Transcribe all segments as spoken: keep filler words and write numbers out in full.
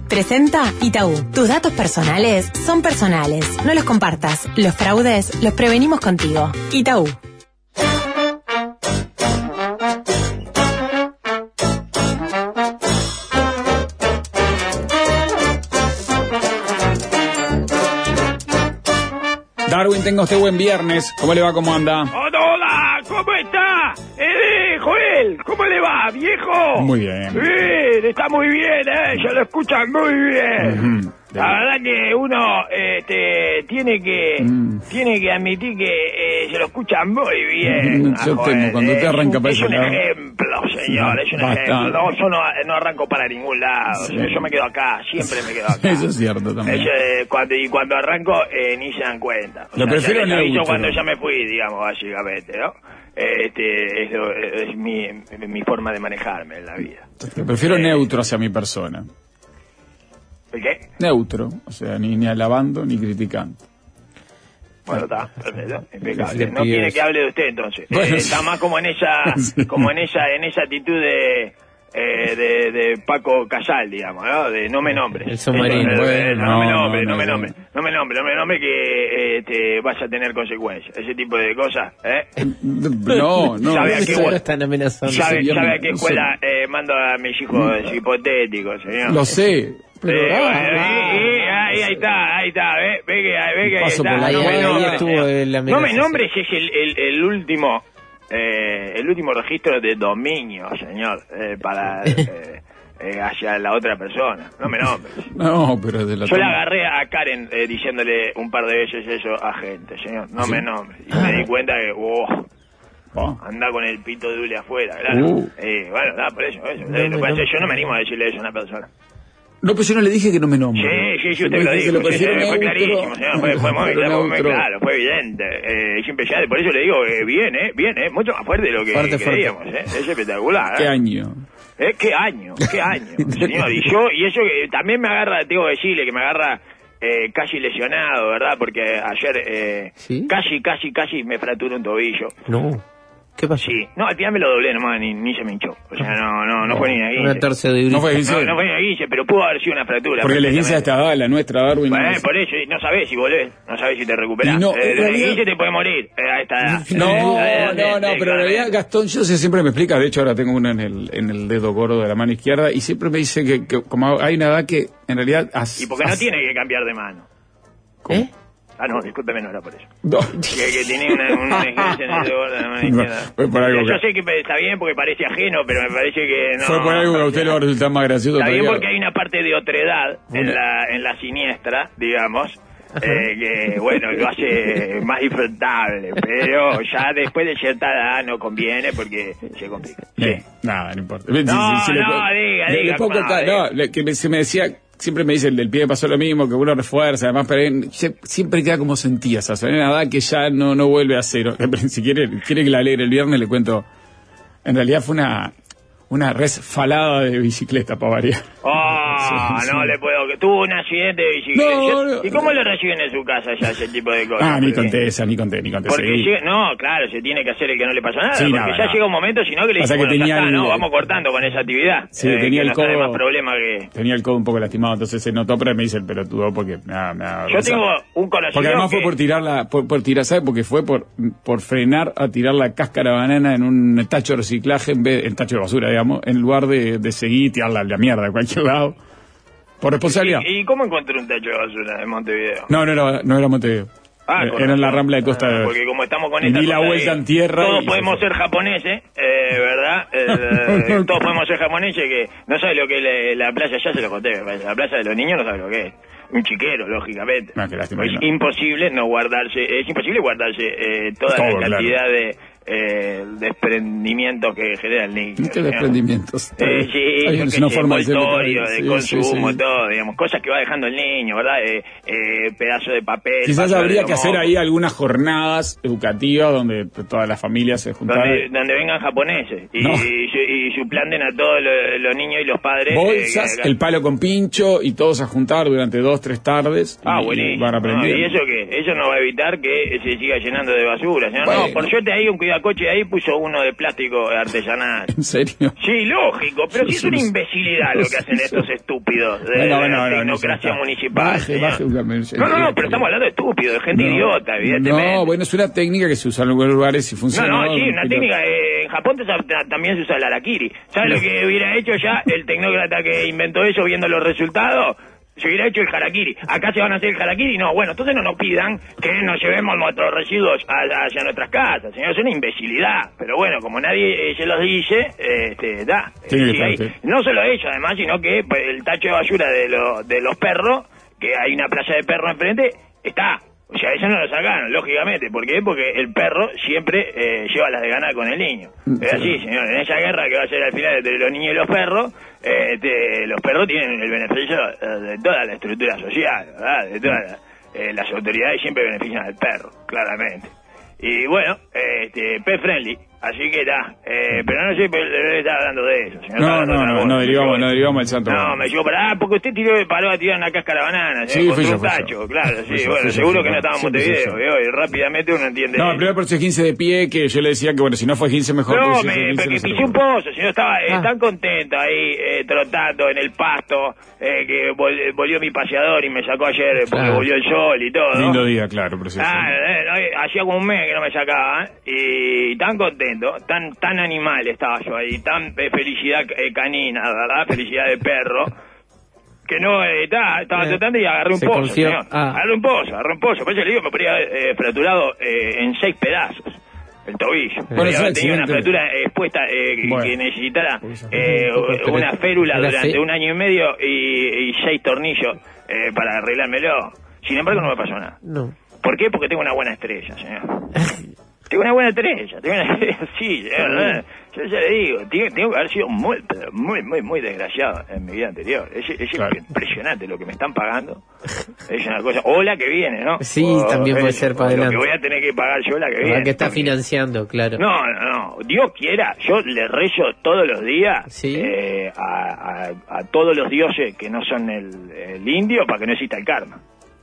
Presenta Itaú. Tus datos personales son personales. No los compartas. Los fraudes los prevenimos contigo. Itaú. Darwin, tenga usted buen viernes. ¿Cómo le va? ¿Cómo anda? Hola, ¿cómo está? Eh, Joel, ¿cómo le va, viejo? Muy bien. Bien, está muy bien, eh, ya lo escuchan muy bien. Uh-huh. La verdad que uno este, tiene que mm. tiene que admitir que eh, se lo escuchan muy bien. Yo tengo, cuando usted arranca es, para es ese un lado. ejemplo, señor, es un Bastante. ejemplo. No, yo no, no arranco para ningún lado. Sí. Yo, yo me quedo acá, siempre me quedo acá. Eso es cierto también. Eso, eh, cuando, y cuando arranco, eh, ni se dan cuenta. O lo sea, prefiero ya, neutro. Cuando ya me fui, digamos, básicamente, ¿no? Este, es, es mi, mi forma de manejarme en la vida. Lo prefiero eh, neutro hacia mi persona. ¿El qué? Neutro, o sea, ni, ni alabando ni criticando. Bueno, está, perfecto, impecable. No quiere que hable de usted entonces. Bueno, eh, está más como en esa, sí. como en esa, en esa actitud de, eh, de, de Paco Casal, digamos, ¿no? De no me nombres. El submarino. Eso, bueno, eh, no, no me nombres, no, no, no me no. nombres, no me nombres, no me nombres que eh, te vas a tener consecuencias. Ese tipo de cosas, ¿eh? No, no. ¿Sabe a qué, no están amenazando. ¿Sabe, sí, ¿sabe a qué no escuela sé. eh, mando a mis hijos hipotéticos, señor? Lo sé. Pero, Eh, ah, bueno, ah, ahí, ahí, ahí está, ahí está, ve, ve que, ve que ahí Paso está. por la No me ahí nombres, estuvo señor. el No amenaza, me nombres, es el, el, el último, eh, el último registro de dominio, señor, eh, para, eh, eh, hacia la otra persona. No me nombres. no, pero de la Yo le toma. agarré a Karen eh, diciéndole un par de veces eso a gente, señor, no ¿Sí? me nombres. Y me di cuenta que, oh, Oh. anda con el pito dule afuera, claro. Uh. Eh, bueno, nada, por eso, eso. No, Eh, lo no, que pasa no. es que yo no me animo a decirle eso a una persona. No, pues yo no le dije que no me nombre. Sí, sí, sí, usted Yo lo dije que dijo, lo sí, sí, prefiero fue neutro. clarísimo, señor, fue, fue muy, Pero fue muy neutro. claro, fue evidente, eh, es impresionante, por eso le digo, eh, bien, eh, bien, eh, mucho más fuerte de lo que Fuerte, creíamos, eh, es espectacular. ¿Qué eh. año? Eh, ¿Qué año? ¿Qué año? Señor, y yo, y eso que también me agarra, tengo que decirle que me agarra eh, casi lesionado, ¿verdad? Porque ayer eh, ¿Sí? casi, casi, casi me fracturó un tobillo. No. ¿Qué pasó? Sí, no, al final me lo doblé nomás, ni, ni se me hinchó. O sea, no, no, no fue ni una Una guince. torcedura. No fue guince. No, no fue ni una guince, pero pudo haber sido una fractura. Porque la guince perfectamente. hasta la nuestra, Darwin. Bueno, no es- por eso, y no sabés si volvés, no sabés si te recuperás. Y no, eh, en de realidad- guince te puede morir eh, a esta edad. No, Eh, no, eh, no, eh, pero en realidad claramente. Gastón yo sé, siempre me explica, de hecho ahora tengo una en el, en el dedo gordo de la mano izquierda y siempre me dice que, que como hay una edad que en realidad... As, Y porque no as- tiene que cambiar de mano. ¿Eh? Ah, no, discúlpeme, no era por eso. No. Que, que tiene una, una esguince en el dedo gordo de la mano izquierda. Fue por algo Yo que- sé que está bien porque parece ajeno, pero me parece que no. Fue por algo que a usted le va a resultar más gracioso. Está bien todavía. porque hay una parte de otredad en Una- la, en la siniestra, digamos, eh, que, bueno, lo hace más disfrutable, pero ya después de cierta edad no conviene porque se complica. Sí. Eh, nada, no importa. No, no, diga, le, diga, le pongo ¿cómo acá, no? no, le- que me, se me decía, siempre me dice, el del pie pasó lo mismo, que uno refuerza, además, pero en- se- siempre queda como sentía esa zona, una edad que ya no, no vuelve a cero. Si quiere, quiere que la alegre el viernes, le cuento, en realidad fue una, una resfalada de bicicleta para variar. Oh, Sí, no sí. le puedo... Tuvo un accidente de bicicleta. No, no, ¿Y cómo no. lo reciben en su casa ya ese tipo de cosas? Ah, ni Porque- conté esa, ni conté, ni conté. Porque seguí. llega- no, claro, se tiene que hacer el que no le pasa nada, Sí, porque nada, ya nada. llega un momento, sino que le Pasa dice, que bueno, ya tenía está, el- no, vamos cortando con esa actividad. Sí, eh, tenía que el no trae codo- más problema que... Tenía el codo un poco lastimado, entonces se notó, pero me dice el pelotudo porque me da, me da Yo vergüenza. tengo un conocido Porque además que... fue por tirar la, por, por tirar, ¿sabe? Porque fue por, por frenar a tirar la cáscara de banana en un tacho de reciclaje, en vez, en tacho de basura, digamos, en lugar de, de seguir y tirarla a la mierda a cualquier lado. Por responsabilidad. ¿Y, y cómo encontré un techo de basura en Montevideo? No, no era, no era Montevideo. Ah, Eh, con era en la razón. Rambla de Costa Ah, de... porque como estamos con Y esta di la cosa vuelta de- en tierra todos y- podemos ser japoneses, eh, ¿verdad? Eh, todos podemos ser japoneses que no sabe lo que es la, la playa, ya se lo conté, me parece. La plaza de los niños no sabe lo que es. Un chiquero, lógicamente. No, qué lástima Es que no. imposible no guardarse, es imposible guardarse eh, toda Todo, la cantidad de eh, desprendimientos que genera el niño. ¿Qué desprendimientos? Eh, sí, Hay yo una qué sé, forma de decirlo por ahí. envoltorio, de Sí, consumo, sí, sí. todo, digamos, cosas que va dejando el niño, ¿verdad? Eh, eh, pedazo de papel. Quizás vaso de habría que hacer gomó. ahí algunas jornadas educativas donde todas las familias se juntaran. Donde, donde vengan japoneses y, No. y, su- y suplanten a todos los, los niños y los padres. Bolsas, eh, que- el palo con pincho y todos a juntar durante dos, tres tardes. Ah, y, buenísimo. y van No, aprendiendo. ¿y eso qué? Eso no va a evitar que se siga llenando de basura. Señor. Bueno. No, por suerte hay un cuidado a coche de ahí puso uno de plástico artesanal. ¿En serio? Sí, lógico, pero sí es una imbecilidad lo que hacen estos estúpidos de, Bueno, de bueno, la bueno, tecnocracia no, municipal. Baje, baje un cambio. No, no, no, pero estamos hablando de estúpidos, de gente No, idiota, evidentemente. No, bueno, es una técnica que se usa en algunos lugares y No, funciona. no, sí, una técnica. Eh, en Japón también se usa el harakiri. ¿Sabes lo que hubiera hecho ya el tecnócrata que inventó eso viendo los resultados? Se hubiera hecho el harakiri. Acá se van a hacer el harakiri. No, bueno, entonces no nos pidan que nos llevemos nuestros residuos a, hacia nuestras casas, señor. Es una imbecilidad. Pero bueno, como nadie eh, se los dice, eh, este, da. Sí, Eh, sí, hay, no solo eso, además, sino que pues, el tacho de basura de, lo, de los perros, que hay una playa de perros enfrente, está. O sea, eso no lo sacaron, lógicamente. ¿Por qué? Porque el perro siempre eh, lleva las de ganar con el niño. Es así, señor. En esa guerra que va a ser al final entre los niños y los perros, eh, este, los perros tienen el beneficio de toda la estructura social, ¿verdad? De todas las, eh, las autoridades siempre benefician al perro, claramente. Y bueno, este, pet friendly. Así que está, eh, pero no sé, pero le estaba hablando de eso. Señor, No, no, no, no derivamos, no derivamos el santo. No, me llevó para, ah, porque usted tiró, paró a tirar una cáscara de banana, sí, con fui un yo, fui tacho, yo. claro, sí, Fui yo, bueno, fui yo, seguro fui que yo. no estaba en Siempre fui Montevideo, yo. ¿veo? Y rápidamente uno entiende. No, primero por ese quince de pie, que yo le decía que, bueno, si no fue quince mejor. No, pues, si me, fue quince, porque no se pisé un lo- pozo, si no estaba eh, Ah. tan contento ahí, eh, trotando en el pasto, eh, que vol- volvió mi paseador y me sacó ayer eh, porque Ah. volvió el sol y todo. Lindo día, claro, precioso. Ah, eh, eh, hacía como un mes que no me sacaba, ¿eh? Y tan contento, tan tan animal estaba yo ahí, tan eh, felicidad eh, canina, ¿verdad? Felicidad de perro, que no, eh, ta- estaba Eh, tratando y agarré un se pozo, confió. señor. Ah. Agarré un pozo, agarré un pozo, por eso le digo, me podría eh, fracturado eh, en seis pedazos. El tobillo. Bueno, Podría es un haber tenido una accidente. fractura eh, expuesta eh, que- Bueno. que necesitara Uy, esa- eh, Pero una férula era durante fe- un año y medio y, y seis tornillos eh, para arreglármelo. Sin embargo, no me pasó nada. No. ¿Por qué? Porque tengo una buena estrella, señor. Tengo una buena estrella, tengo una estrella, sí, señor, ¿eh? Yo ya le digo, tengo, tengo que haber sido muy, pero muy, muy, muy desgraciado en mi vida anterior. Es, es Claro. impresionante lo que me están pagando. Es una cosa, o la que viene, ¿no? Sí, O, también puede eh, ser o para lo que adelante. voy a tener que pagar yo la que La viene. que está financiando, claro. No, no, no, Dios quiera, yo le rezo todos los días Sí. eh, a, a, a todos los dioses que no son el, el indio para que no exista el karma.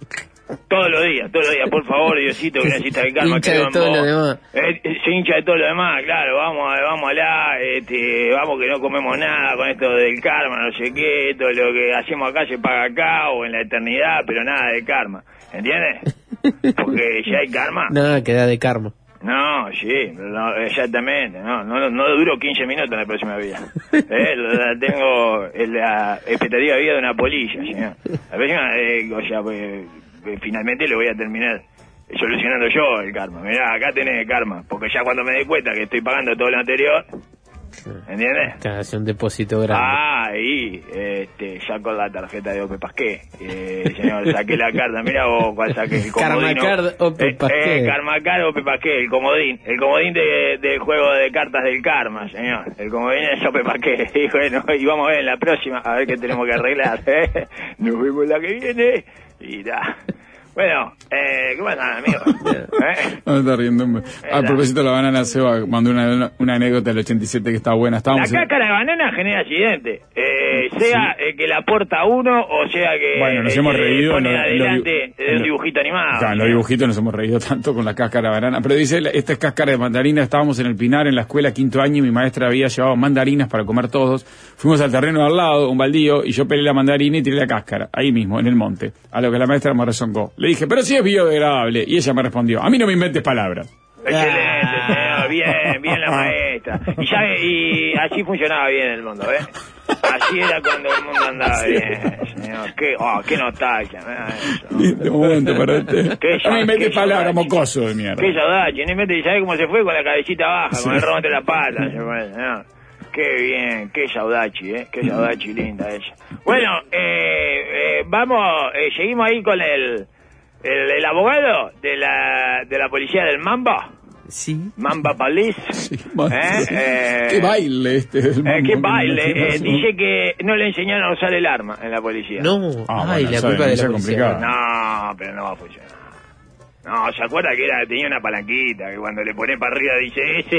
Todos los días, todos los días, por favor, Diosito, que no exista el karma. Hincha creo de en todo vos. lo demás. Eh, eh, se hincha de todo lo demás, claro, vamos, a- vamos allá, este, vamos que no comemos nada con esto del karma, no sé qué, todo lo que hacemos acá se paga acá o en la eternidad, pero nada de karma, ¿entiendes? Porque si hay karma... Nada que da de karma. No, sí, no, exactamente, no, no, no duro quince minutos en la próxima vida. Eh, la- tengo eh, la expectativa de vida de una polilla, señor. La próxima, eh, o sea, pues, eh, finalmente lo voy a terminar solucionando yo el karma. Mirá, acá tenés el karma, porque ya cuando me dé cuenta que estoy pagando todo lo anterior, ¿entiendes? Claro, hace un depósito grande. Ah, ahí, este, saco la tarjeta de Ope Pasqué. Eh, señor, saqué la carta, mira vos cuál saqué, el comodín. Karmacard Ope Eh, Pasqué. Eh, Karmacard Ope Pasqué, el comodín. El comodín de, del juego de cartas del karma, señor. El comodín es Ope Pasqué. Y bueno, y vamos a ver en la próxima, a ver qué tenemos que arreglar. ¿eh? Nos vemos la que viene. Y da. Bueno, eh, ¿qué pasa, amigo? ¿Eh? No, está riendo. A propósito de la banana, Seba mandó una, una, una anécdota del ochenta y siete que está buena. La Estábamos en- cáscara de banana genera accidente, eh, sea eh, que la aporta uno o sea que Bueno, nos eh, hemos se reído pone en lo- en lo adelante dibu- de en un lo- dibujito animado. Claro, en los dibujitos nos hemos reído tanto con la cáscara de banana. Pero dice, la- esta es cáscara de mandarina. Estábamos en el Pinar, en la escuela, quinto año, y mi maestra había llevado mandarinas para comer todos. Fuimos al terreno de al lado, un baldío, y yo pelé la mandarina y tiré la cáscara, ahí mismo, en el monte. A lo que la maestra me rezongó. Le dije, pero si es biodegradable. Y ella me respondió, a mí no me inventes palabras. Excelente, Ah. señor, bien, bien la maestra. Y, ya, y así funcionaba bien el mundo, ¿ves? Así era cuando el mundo andaba bien, señor. Qué, oh, qué nostalgia, ¿verdad? Eso. De momento para usted. Qué No me inventes qué palabras, saudade. mocoso de mierda. Qué saudade, no inventes, ¿sabes cómo se fue? Con la cabecita baja, Sí. con el robo entre la pata. Se fue, señor. Qué bien, qué saudachi, ¿eh? Qué saudachi linda ella. Bueno, eh, eh, vamos, eh, seguimos ahí con el, el, el abogado de la, de la policía del Mamba. Sí. Mamba Police. Sí, madre. ¿Eh? Eh, Qué baile este. del eh, qué mambo, baile. ¿qué Eh, pasó? dice que no le enseñaron a usar el arma en la policía. No. Ah, Ay, bueno, la sabe, culpa de eso la es policía. complicado. No, pero no va a funcionar. No, ¿se acuerda que era tenía una palanquita que cuando le pone para arriba dice ese,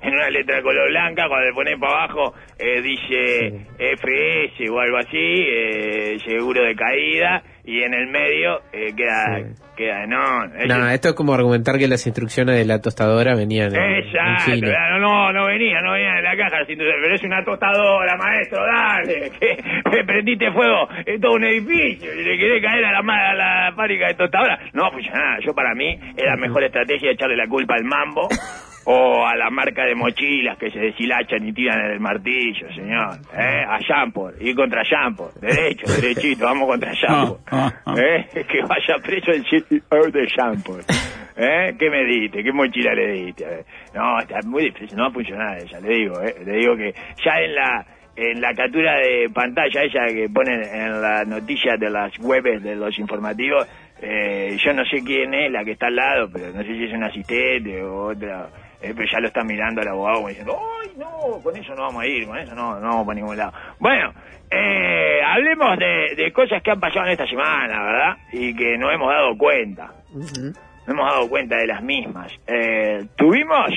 en una letra color blanca, cuando le pones para abajo eh, dice sí. F S o algo así, eh, seguro de caída, y en el medio eh, queda... Sí. Queda, no, no, esto es como argumentar que las instrucciones de la tostadora venían en, exacto, en no, no, no venía, no venía de la caja, pero es una tostadora, maestro, dale, que me prendiste fuego, es todo un edificio, y le querés caer a la, a la fábrica de tostadora, no funcionaba. Yo, para mí, es la mejor estrategia echarle la culpa al Mambo o a la marca de mochilas que se deshilachan y tiran en el martillo, señor, ¿eh? A Jampor, ir contra Jampor, derecho, derechito, vamos contra Jampor, ¿eh? Que vaya preso el señor de Jampor, ¿eh? ¿Qué me diste? ¿Qué mochila le diste? No, está muy difícil, no va a funcionar ella, le digo, ¿eh? Le digo que ya en la en la captura de pantalla ella que ponen en las noticias de las webs de los informativos, eh, yo no sé quién es la que está al lado, pero no sé si es un asistente o otra... Eh, pero ya lo está mirando al abogado diciendo, ¡ay, no! Con eso no vamos a ir, con eso no, no vamos para ningún lado. Bueno, eh, hablemos de, de cosas que han pasado en esta semana, ¿verdad? Y que no hemos dado cuenta. Uh-huh. No hemos dado cuenta de las mismas. Eh, tuvimos,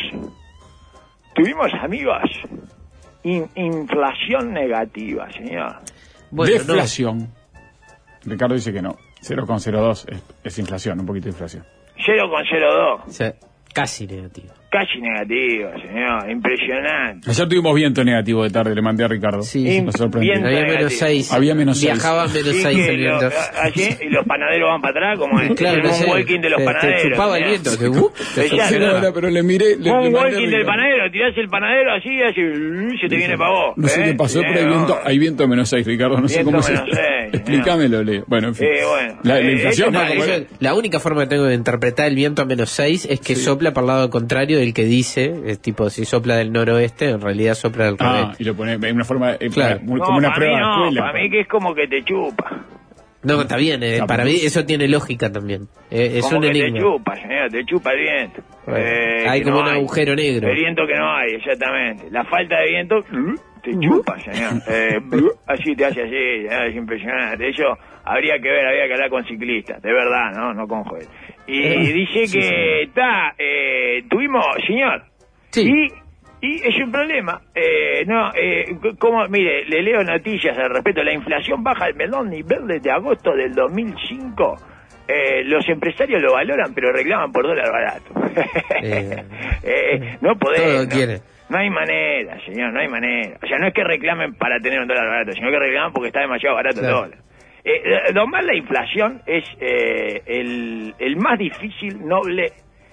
tuvimos, amigos, in, inflación negativa, señor. Bueno, deflación. No. Ricardo dice que no. cero coma cero dos es, es inflación, un poquito de inflación. cero coma cero dos. Sí. Casi negativo. Casi negativo, señor. Impresionante. Ayer tuvimos viento negativo de tarde, le mandé a Ricardo. Sí, me sorprendió. Había menos seis. Había menos seis. Viajaba menos seis el viento. Lo, allí, y los panaderos van para atrás, como es. Claro, el no sé, walking de los te, panaderos. Te chupaba el viento. Te, uh, te sí, no, no, pero le miré. Le, un le walking del panadero, tirás el panadero así, así, se te viene para vos. No sé ¿eh? qué pasó, sí, pero hay viento, hay viento menos seis, Ricardo. No sé cómo se. Explícamelo, Leo. Bueno, en fin. Eh, bueno. La, la inflación. No, eso, la única forma que tengo de interpretar el viento a menos seis es que sí. Sopla para el lado contrario del que dice. Es tipo, si sopla del noroeste, en realidad sopla del ah, revés. Y lo pone en una forma, eh, claro. muy, no, como una prueba no, de escuela. Para mí que es como que te chupa. No, está bien, eh, para mí eso tiene lógica también. Eh, es como un que enigma. te chupa, señor, te chupa el viento. Bueno, eh, hay como no un hay. agujero negro. El viento que no hay, exactamente. La falta de viento te chupa, señor. Eh, así te hace así, eh, es impresionante. Eso habría que ver, habría que hablar con ciclistas, de verdad, no, no con jueces. Y eh, dice sí, que está, eh, tuvimos, señor, sí. y Y es un problema, eh, no, eh, como, mire, le leo noticias al respecto, la inflación baja al menor nivel desde agosto del dos mil cinco, eh, los empresarios lo valoran pero reclaman por dólar barato. eh, eh, no podés, no, no hay manera, señor, no hay manera, o sea, no es que reclamen para tener un dólar barato, sino que reclaman porque está demasiado barato claro. el dólar. Eh, domar la inflación es eh, el, el más difícil, noble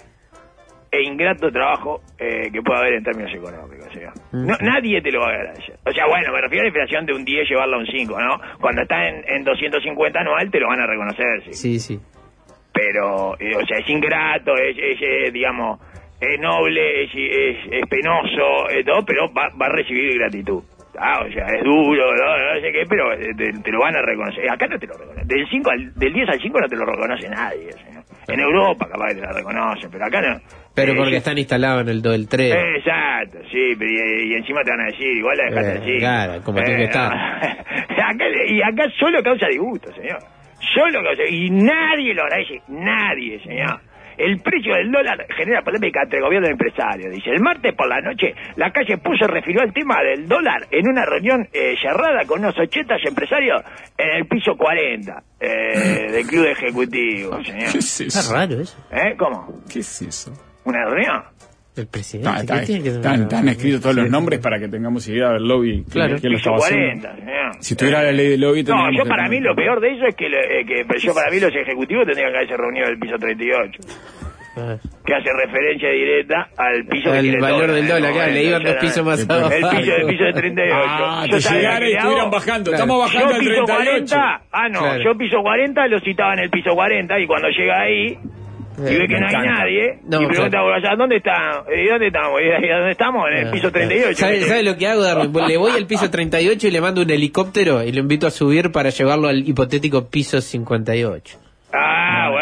e ingrato trabajo eh, que puede haber en términos económicos, o sea, no, nadie te lo va a agradecer. O sea, bueno, me refiero a la inflación de un diez llevarla a un cinco, ¿no? Cuando está en, en doscientos cincuenta anual te lo van a reconocer, sí. Sí, sí. Pero, eh, o sea, es ingrato, es, es eh, digamos, es noble, es, es, es penoso, eh, todo, pero va, va a recibir gratitud. Ah, o sea, es duro, no, no sé qué, pero te, te lo van a reconocer. Acá no te lo reconocen. Del, cinco al, del diez al cinco no te lo reconoce nadie, señor. En Europa capaz que te la reconocen, pero acá no. Pero eh, porque están instalados en el do del tres. Eh, exacto, sí, pero y, y encima te van a decir, igual la dejaste eh, así. Claro, como eh, tiene que estar. No. acá, y acá solo causa disgusto, señor. Solo causa, y nadie lo agradece, nadie, señor. El precio del dólar genera polémica entre gobierno y empresario. Dice, el martes por la noche, la calle puso refirió el tema del dólar en una reunión eh, cerrada con unos ochenta empresarios en el piso cuarenta eh, del club ejecutivo, señor. ¿Qué es eso? Está raro eso. ¿Eh? ¿Cómo? ¿Qué es eso? ¿Una reunión? El presidente. Está, está, están, están escritos todos sí. los nombres para que tengamos idea del lobby. Claro. ¿Quién lo estaba cuarenta, haciendo? Señor. Si tuviera la ley del lobby... No, yo para mí lo peor de eso es que, eh, que yo para mí los ejecutivos tendrían que haberse reunido en el piso treinta y ocho. Que hace referencia directa al piso el que tiene valor dólar, del dólar, claro, le iban dos pisos más abajo. El piso del piso de treinta y ocho. Ah, yo te llegaron y estuvieran bajando. Claro. Estamos bajando al treinta y ocho. cuarenta, ah, no, claro. Yo piso cuarenta lo citaba en el piso cuarenta y cuando llega ahí y ve que no hay nadie no, y pregunta, claro. ¿dónde está? ¿Y dónde estamos? ¿Y dónde estamos? En el piso treinta y ocho. ¿Sabe, ¿sabe lo que hago, Darwin? Le voy al piso treinta y ocho y le mando un helicóptero y lo invito a subir para llevarlo al hipotético piso cincuenta y ocho. Ah, bueno, no,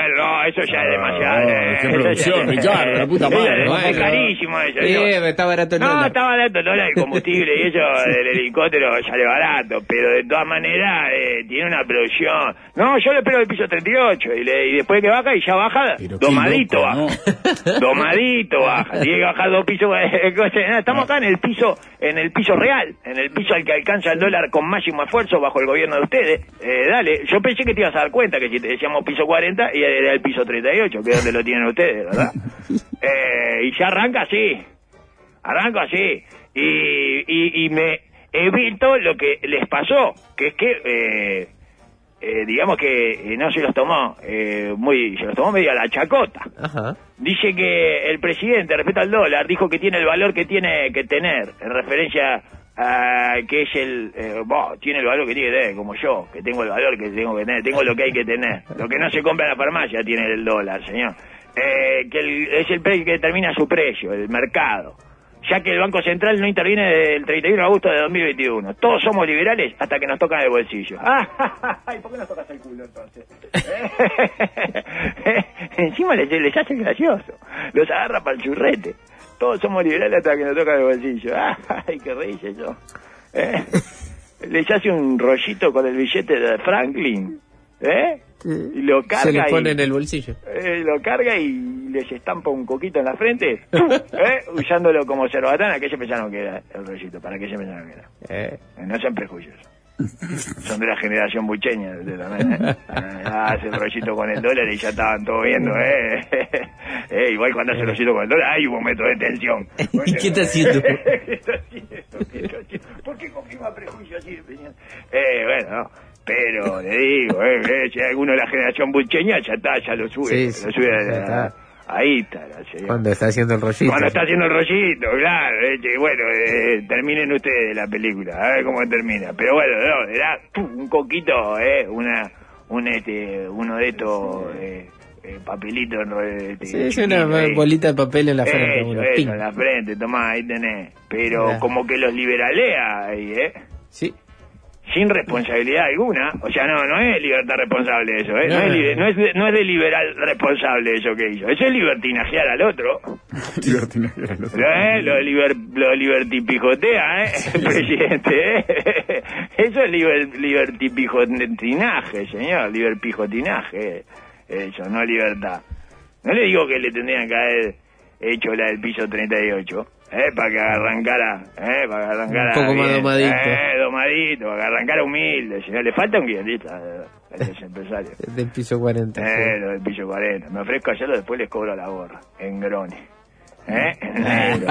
eso ya es demasiado. Oh, eh, qué producción, Ricardo, la puta madre. Es, Bueno. es carísimo eso. Sí, yo. está barato el No, dólar. está barato el dólar, el combustible y eso, el helicóptero sale barato, pero de todas maneras eh, tiene una producción. No, yo le espero el piso treinta y ocho y, le, y después que baja y ya baja, Pero qué domadito loco, baja. ¿no? Domadito baja, tiene que bajar dos pisos. eh, no, estamos acá en el piso, en el piso real, en el piso al que alcanza el dólar con máximo esfuerzo bajo el gobierno de ustedes. Eh, dale, yo pensé que te ibas a dar cuenta que si te decíamos piso cuarenta y era el piso treinta y ocho, que es donde lo tienen ustedes, ¿verdad? Eh, y ya arranca así, arranco así, y, y, y me evito lo que les pasó, que es que, eh, eh, digamos que eh, no se los tomó eh, muy, se los tomó medio a la chacota. Ajá. Dice que el presidente, respecto al dólar, dijo que tiene el valor que tiene que tener, en referencia a que es el, eh, bah, tiene el valor que tiene que tener, como yo, que tengo el valor que tengo que tener, tengo lo que hay que tener. Lo que no se compra en la farmacia tiene el dólar, señor. Eh, que el, es el precio que determina su precio, el mercado, ya que el Banco Central no interviene desde el treinta y uno de agosto de dos mil veintiuno. Todos somos liberales hasta que nos tocan el bolsillo. ¡Ay, ¿por qué nos tocas el culo entonces? Encima les, les hace gracioso, los agarra para el churrete. Todos somos liberales hasta que nos tocan el bolsillo. ¡Ay, qué risa yo! ¿Eh? Les hace un rollito con el billete de Franklin, ¿eh? Y lo carga Se le pone y, en el bolsillo. Eh, lo carga y les estampa un coquito en la frente, ¿eh? Usándolo como cerbatana. ¿Qué se pensaron que era el rollito? ¿Para qué se pensaron que era? Eh. Eh, no sean prejuiciosos. Son de la generación bucheña, de también, ¿eh? Ah, hace el rollito con el dólar y ya estaban todos viendo, ¿eh? eh igual cuando hace el rollito con el dólar, hay un momento de tensión. ¿Y qué está haciendo? ¿Qué está haciendo? ¿Qué está haciendo? ¿Por qué confirma prejuicio así? Eh, bueno, no. Pero le digo, eh, eh, si hay alguno de la generación bucheña, ya está, ya lo sube. Sí, sí, lo sube ya a, está. ahí está, la señora. Cuando está haciendo el rollito. Cuando está haciendo el rollito, claro. Eh, que, bueno, eh, terminen ustedes la película, a ver cómo termina. Pero bueno, no, era un coquito, eh, una, un este, uno de estos eh, eh, papelitos. Este, Sí, es una ahí. Bolita de papel en la frente. Eso, Uno, eso, ping. en la frente, tomá, ahí tenés. Pero Ya. como que los liberalea ahí, ¿eh? Sí. Sin responsabilidad alguna. O sea, no, no es libertad responsable eso, ¿eh? No, No, es, no, libe- no. no, es de, no es de liberal responsable eso que hizo. Eso es libertinajear al otro. Libertinaje, lo sé. ¿Eh? Lo, liber, lo libertipijotea, ¿eh? El presidente, ¿eh? Eso es liber, libertipijotinaje, señor. Liberpijotinaje. Eso, no libertad. No le digo que le tendrían que haber hecho la del piso treinta y ocho, ¿eh? Para que arrancara, ¿eh? Para que arrancara Un poco más bien, domadito. ¿eh? Domadito, para que arrancara humilde, señor. Le falta un guionista eh, a ese empresario. Del piso cuarenta. Eh, sí. lo del piso cuarenta. Me ofrezco hacerlo, después les cobro la gorra. En grone. ¿Eh? En negro.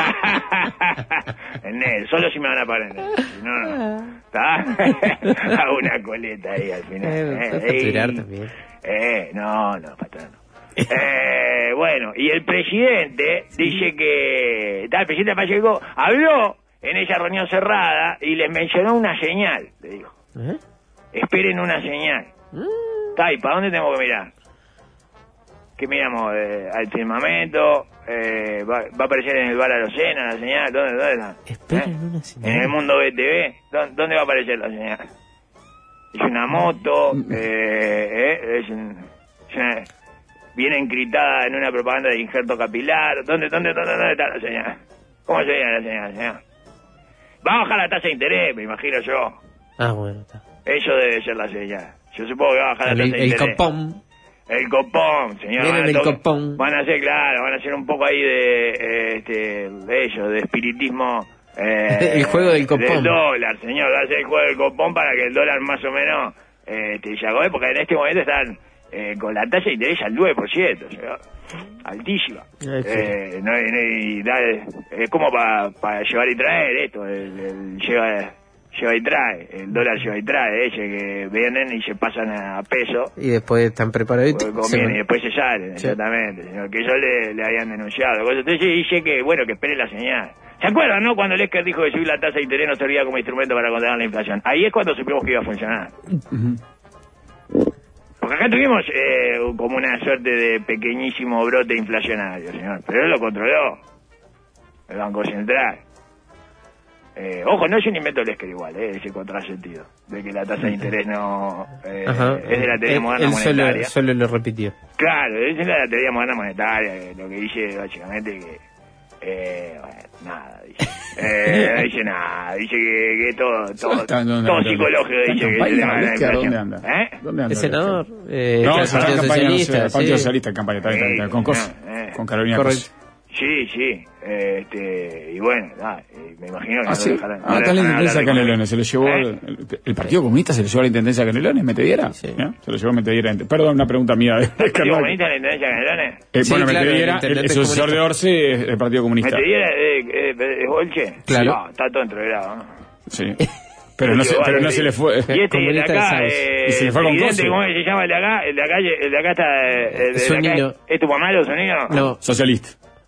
En negro. Solo si me van a pagar en negro. Si no, no. ¿Está? Hago una coleta ahí al final. Eh, Eh, puedes facturar Ey. también. Eh, no, no, patrón. no. Eh, bueno, y el presidente dice que... Está, el presidente Pacheco habló en esa reunión cerrada y les mencionó una señal, le dijo. ¿Eh? Esperen una señal. Está, ¿y para dónde tengo que mirar? ¿Qué miramos? Eh, al firmamento, eh, va, va a aparecer en el bar Arocena la señal, ¿dónde, dónde está? Esperen ¿Eh? una señal. En el mundo B T V, ¿dónde, dónde va a aparecer la señal? Es una moto, eh, eh, es, un- es una- viene encritada en una propaganda de injerto capilar. ¿Dónde, dónde, dónde, dónde está la señal? ¿Cómo sería la señal, señor? Va a bajar la tasa de interés, me imagino yo. Ah, bueno, está. Eso debe ser la señal. Yo supongo que va a bajar la El, tasa de el interés. copón. El copón, señor. Miren Van a el to- copón. Van a ser, claro, van a ser un poco ahí de, eh, este, de ellos, de espiritismo. Eh, El juego del copón. Del dólar, señor. Va a ser el juego del copón para que el dólar más o menos, eh, este, ya gobe, porque en este momento están eh, con la tasa de interés al nueve por ciento, señor. Altísima. Ay, sí. Eh, no, hay- no hay- da- es como para llevar y traer esto, el, el lleva, lleva y trae, el dólar lleva y trae, ese que vienen y se pasan a peso. Y después están preparados. Porque conviene, y después se salen, Sí. exactamente, señor, que ellos le, le habían denunciado. Entonces dice que, bueno, que espere la señal. ¿Se acuerdan, no? Cuando Lesker dijo que subir la tasa de interés no servía como instrumento para contener la inflación. Ahí es cuando supimos que iba a funcionar. Porque acá tuvimos eh, como una suerte de pequeñísimo brote inflacionario, señor. Pero él lo controló. El Banco Central. Eh, ojo, no es un invento Lesker igual, eh, ese contrasentido. De que la tasa de interés no... Eh, Ajá. es de la teoría Él- moderna él monetaria. solo, solo lo repitió. Claro, esa es la teoría moderna monetaria, lo que dice básicamente que... Eh, bueno, nada, dice. Eh, no dice nada, dice que, que todo, todo, todo, todo psicológico dice que se le va a la inflación. ¿Dónde anda? ¿Eh? ¿Dónde anda? El senador. Eh, no, el está en Partido campaña, Socialista. no sé, el Partido Sí. Socialista en campaña, está, está, está, con Cos, eh, con Carolina correcto. Cos. Sí, sí, este, y bueno, nada, me imagino que Ah, no sí. lo dejarán. Ah, está en la intendencia de Canelones, se lo llevó ¿Eh? el, el Partido Comunista, se lo llevó a la intendencia de Canelones, Metediera. Sí. ¿Eh? Se lo llevó Metediera. Perdón, una pregunta mía. De, ¿El Partido Carlos. Comunista en la intendencia de Canelones? Eh, Sí, bueno, claro, Metediera, el el, el intendente sucesor de comunista. Orsi es el Partido Comunista. ¿Metediera es eh, eh, Olche? Claro. No, está todo entreverado, ¿no? Sí. Pero no, se, pero no se le fue. Y este y el de Comunista de acá, Sauce. eh, Y se le fue el con presidente, Coso. ¿cómo se llama el de acá? El de acá, el de acá está... eh, el de Es un acá, niño. ¿Es tu mamá o su niño? No. Socialista.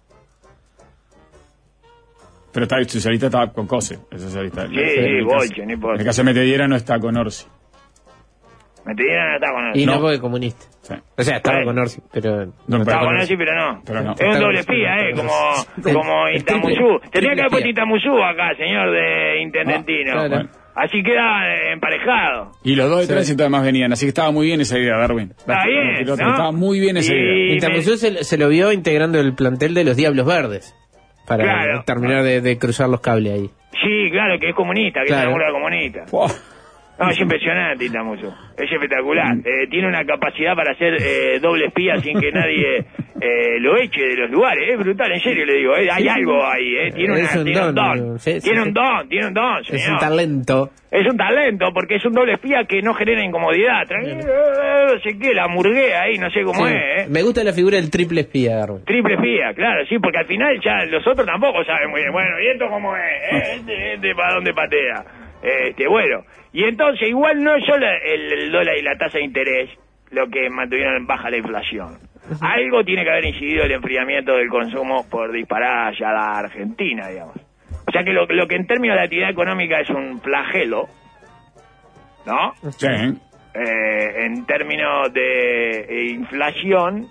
Pero está, el socialista está con Cose. El socialista. Sí, sí, Bolche, no importa. En el caso de Metediera no está con Orsi. Metediera no está con él. Y no, No. porque comunista. Sí. O sea, estaba Bueno. con Orsi, pero... No, Estaba pero- con él, sí, pero no. Pero no. Es un doble espía, ¿eh? Como, como El Intamuzú. triple- Tendría que triple haber puesto espía. Intamuzú acá, señor de Intendentino. Ah, claro. Bueno. Así quedaban eh, emparejados. Y los dos de tránsito además venían, así que estaba muy bien esa idea, Darwin. Está bien, ¿no? Estaba muy bien esa Y- idea. Intamuzú se, se lo vio integrando el plantel de los Diablos Verdes. Para Claro. terminar de, de cruzar los cables ahí. Sí, claro, que es comunista, que Claro. es una comunista. Wow. No, es impresionante Intamuzú. Es espectacular. Eh, tiene una capacidad para hacer eh, doble espía sin que nadie eh, lo eche de los lugares. Es brutal, en serio le digo. eh, hay algo ahí, eh. Tiene, Es una, un tiene un don, don. sí, sí, tiene sí. un don, tiene un don, Es señor. un talento. Es un talento, porque es un doble espía que no genera incomodidad. Tranquilo, eh, no sé qué, la murguea ahí, no sé cómo Sí. es, ¿eh? Me gusta la figura del triple espía, Darwin. Triple espía, claro, sí, porque al final ya los otros tampoco saben muy bien. Bueno, ¿y esto cómo es? ¿Eh? Este, este para dónde patea. Este, bueno, y entonces igual no es solo el, el dólar y la tasa de interés lo que mantuvieron en baja la inflación. Algo tiene que haber incidido el enfriamiento del consumo por disparar allá a la Argentina, digamos. O sea que lo, lo que en términos de actividad económica es un flagelo, ¿no? Sí. Eh, en términos de eh, inflación,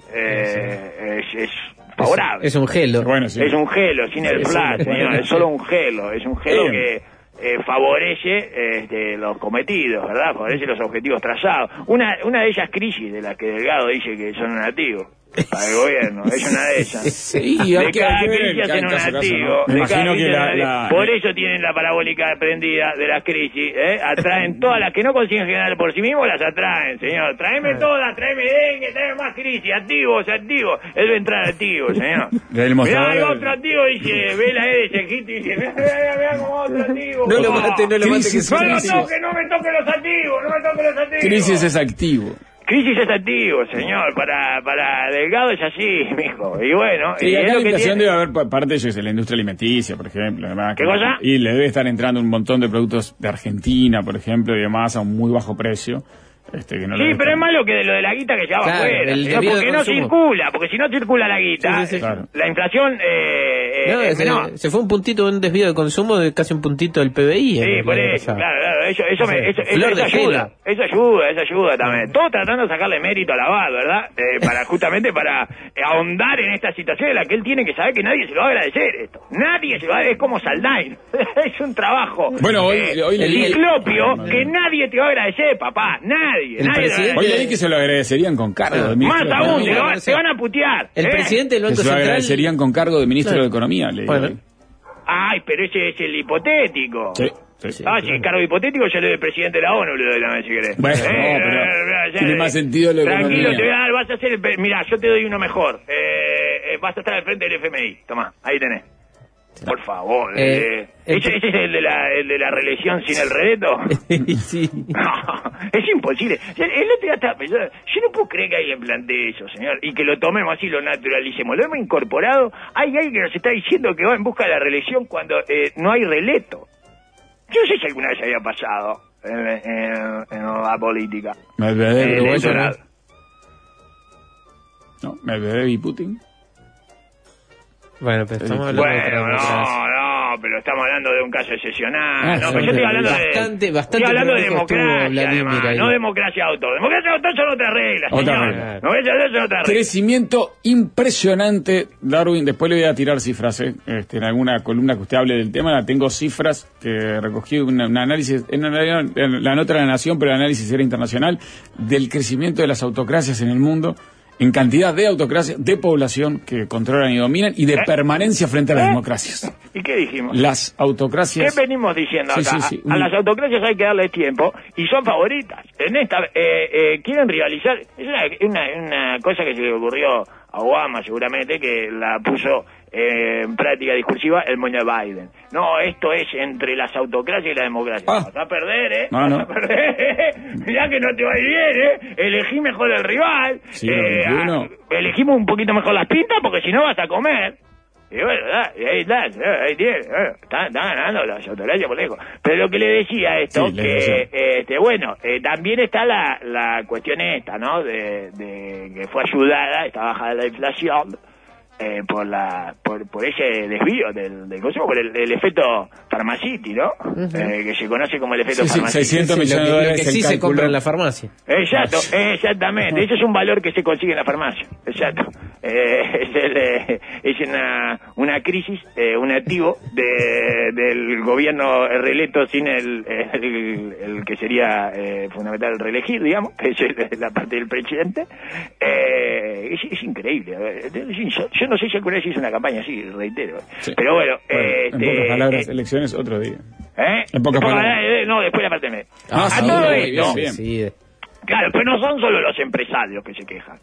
eh, es, es favorable. Es un gelo. Bueno, sí. Es un gelo, sin el Sí, flash, sí. señor, es solo un gelo, es un gelo Bien. que eh, favorece este, los cometidos, ¿verdad? Favorece los objetivos trazados. Una, una de ellas crisis de las que Delgado dice que son un activo para el gobierno, es una de esas. Sí, De hay que, cada hay que ver crisis en hacen un caso a caso, activo. ¿no? Me de cada imagino que crisis la, hacen un la- activo. Por eso tienen la parabólica prendida de las crisis, ¿eh? Atraen todas las que no consiguen generar por sí mismos, las atraen, señor. Tráeme todas, tráeme dengue, tráeme más crisis, activos, activos. Él va a entrar activo, señor. Del Mirá, mostrador hay del- otro activo, dice, ve la E de Chejito y dice, mirá, mirá, mirá como otro activo. No lo papá. mate, no lo mate, que Crisis, No son lo crisis. toque, no me toque los activos, no me toque los activos. Crisis es activo. Crisis es activo, señor. Para, para Delgado es así, mijo. Y bueno, Sí, y acá es la lo que inflación tiene. debe haber pa- parte de eso, es la industria alimenticia, por ejemplo. Además, ¿Qué que- cosa? Y le debe estar entrando un montón de productos de Argentina, por ejemplo, y demás, a un muy bajo precio. Este, que no le Sí, debe pero estar- es malo que de lo de la guita que llevaba Claro, afuera. el señor, debido porque de no consumo. circula, porque si no circula la guita, Sí, sí, sí. Claro. la inflación eh, No, es se, menor. se fue un puntito, un desvío de consumo de casi un puntito del P B I. en Sí, el por año eso, pasado. claro, claro, eso, eso, me, eso, eso, Flor eso de ayuda, gelo. eso ayuda, eso ayuda también. Todo tratando de sacarle mérito a la V A D, ¿verdad? Eh, para justamente para eh, ahondar en esta situación en la que él tiene que saber que nadie se lo va a agradecer esto. Nadie se lo va a agradecer, es como Saldain. Es un trabajo Bueno, hoy- eh, hoy le di- ciclopio No, no, que no. nadie te va a agradecer, papá, nadie. El nadie te va a presidente- Hoy agradecer. leí que se lo agradecerían con cargo de ministro Más de aún, te, Economía. lo van- te van a putear. El ¿eh? presidente del Que Banco se lo Central... agradecerían con cargo de ministro Claro. de Economía. leí Bueno. hoy. Ay, pero ese es el hipotético. Sí, sí. Sí. Ah, si cargo hipotético, yo le doy presidente de la ONU, le doy la vez si querés. Bueno, Eh, no, pero eh, eh, tiene eh, más sentido la Tranquilo, economía. te voy a dar, vas a hacer el... pre- Mirá, yo te doy uno mejor. Eh, eh, vas a estar al frente del F M I. Tomá, ahí tenés. Por favor. Eh, Eh, el- ¿ese, ese es el de, la, el de la reelección sin el redeto? sí. No, es imposible. El el otro día estaba pensando, yo no puedo creer que alguien plantee eso, señor, y que lo tomemos así, lo naturalicemos. Lo hemos incorporado. Hay alguien que nos está diciendo que va en busca de la reelección cuando eh, no hay releto. Yo no sé si alguna vez había pasado en, en- en la política. Medvedev, Eh, uruguayo, electoral. ¿no? No, Medvedev y Putin. Bueno, pero estamos hablando de otra- Bueno, de otras- no, no, pero estamos hablando de un caso excepcional. Ah, no, sí, pero yo estoy sí, hablando de... bastante- bastante estoy hablando de prolijo estuvo democracia, Vladimir además, ahí. no democracia autor. Democracia autor son otras reglas, Otra señor. regla. Democracia autor son otras reglas. Crecimiento impresionante, Darwin. Después le voy a tirar cifras, ¿eh? Este, en alguna columna que usted hable del tema. La tengo cifras que recogí un análisis, en la, en la nota de la Nación, pero el análisis era internacional, del crecimiento de las autocracias en el mundo en cantidad de autocracia, de población que controlan y dominan, y de ¿Eh? permanencia frente a las ¿Eh? democracias. ¿Y qué dijimos? Las autocracias... ¿Qué venimos diciendo acá? Sí, sí, sí. A, a las autocracias hay que darle tiempo, y son favoritas. En esta, eh, eh, quieren rivalizar. Es una, una, una cosa que se le ocurrió a Obama, seguramente, que la puso eh, en práctica discursiva el moño de Biden. No, esto es entre las autocracias y la democracia. Ah. Vas a perder, ¿eh? No, Vas no. a perder, ¿eh? Mirá que no te va a ir bien, ¿eh? Elegí mejor el rival. Sí, eh, no, a, elegimos un poquito mejor las pintas, porque si no vas a comer. Y bueno, y ahí está, ahí tiene, está, está ganando las autocracias por lejos. Pero lo que le decía esto, sí, que, este, bueno, eh, también está la, la cuestión esta, ¿no? De, de que fue ayudada esta baja de la inflación eh, por la por, por ese desvío del, del consumo, por el, el efecto Pharmacity, ¿no? Uh-huh. eh, que se conoce como el efecto sí, Pharmacity. Sí, seiscientos millones de dólares que sí se compra en la farmacia. Exacto, exactamente. Uh-huh. Ese es un valor que se consigue en la farmacia. Exacto. Eh, es el, eh, es una, una crisis, eh, un activo de, del gobierno reelecto sin el, el, el que sería eh, fundamental reelegir, digamos, que es la parte del presidente. Eh, es, es increíble. Yo, yo no sé si alguna vez hice una campaña así, reitero. Sí. Pero bueno, bueno eh, en pocas eh, palabras, eh, elecciones otro día. ¿Eh? En pocas palabras. palabras. No, después la parte media. Ah, a sí, todo bien, esto. bien. Sí. Claro, pero no son solo los empresarios que se quejan.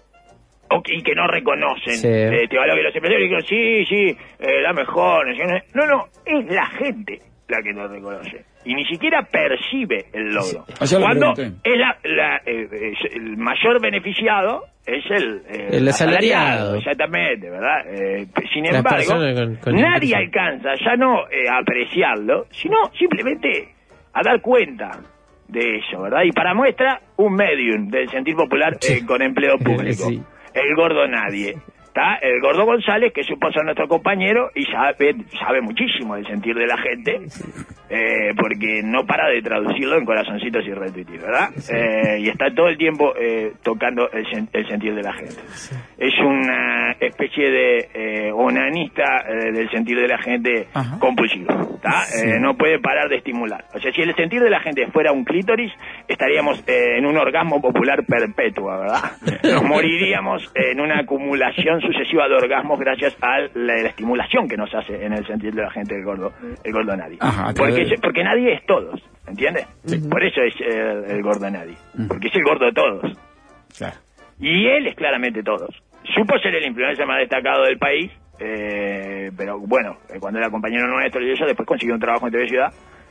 O que, y que no reconocen. Sí. Eh, te hablo que los empresarios digan, sí, sí, eh, la mejor. No, no, es la gente la que no reconoce. Y ni siquiera percibe el logro. Sí. Cuando es la, la, eh, es el mayor beneficiado es el, eh, el asalariado. Exactamente, ¿verdad? Eh, sin embargo, con, con nadie alcanza ya no eh, a apreciarlo, sino simplemente a dar cuenta de eso, ¿verdad? Y para muestra, un medium del sentir popular eh, con empleo público. Sí. El gordo nadie. Está el gordo González, que supo ser nuestro compañero y sabe, sabe muchísimo del sentir de la gente, eh, porque no para de traducirlo en corazoncitos y retuitis, ¿verdad? Sí. Eh, y está todo el tiempo eh, tocando el, el sentir de la gente. Sí. Es una especie de eh, onanista eh, del sentir de la gente Ajá. compulsivo, ¿está? Sí. Eh, no puede parar de estimular. O sea, si el sentir de la gente fuera un clítoris, estaríamos eh, en un orgasmo popular perpetua, ¿verdad? Nos moriríamos en una acumulación sucesiva de orgasmos gracias a la, la estimulación que nos hace en el sentir de la gente el gordo, el gordo nadie. Ajá, porque, es, porque nadie es todos, ¿entiendes? Sí. Por eso es el, el gordo nadie, uh-huh. porque es el gordo de todos. Claro. Y él es claramente todos. Supo ser el influencer más destacado del país, eh, pero bueno, cuando era compañero nuestro y eso, después consiguió un trabajo en T V Ciudad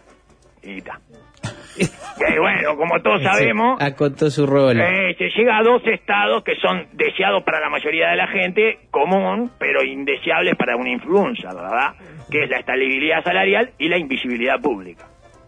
y está. Y bueno, como todos sabemos, acotó su rol. Eh, se llega a dos estados que son deseados para la mayoría de la gente, común, pero indeseables para un influencer, ¿verdad? Que es la estabilidad salarial y la invisibilidad pública.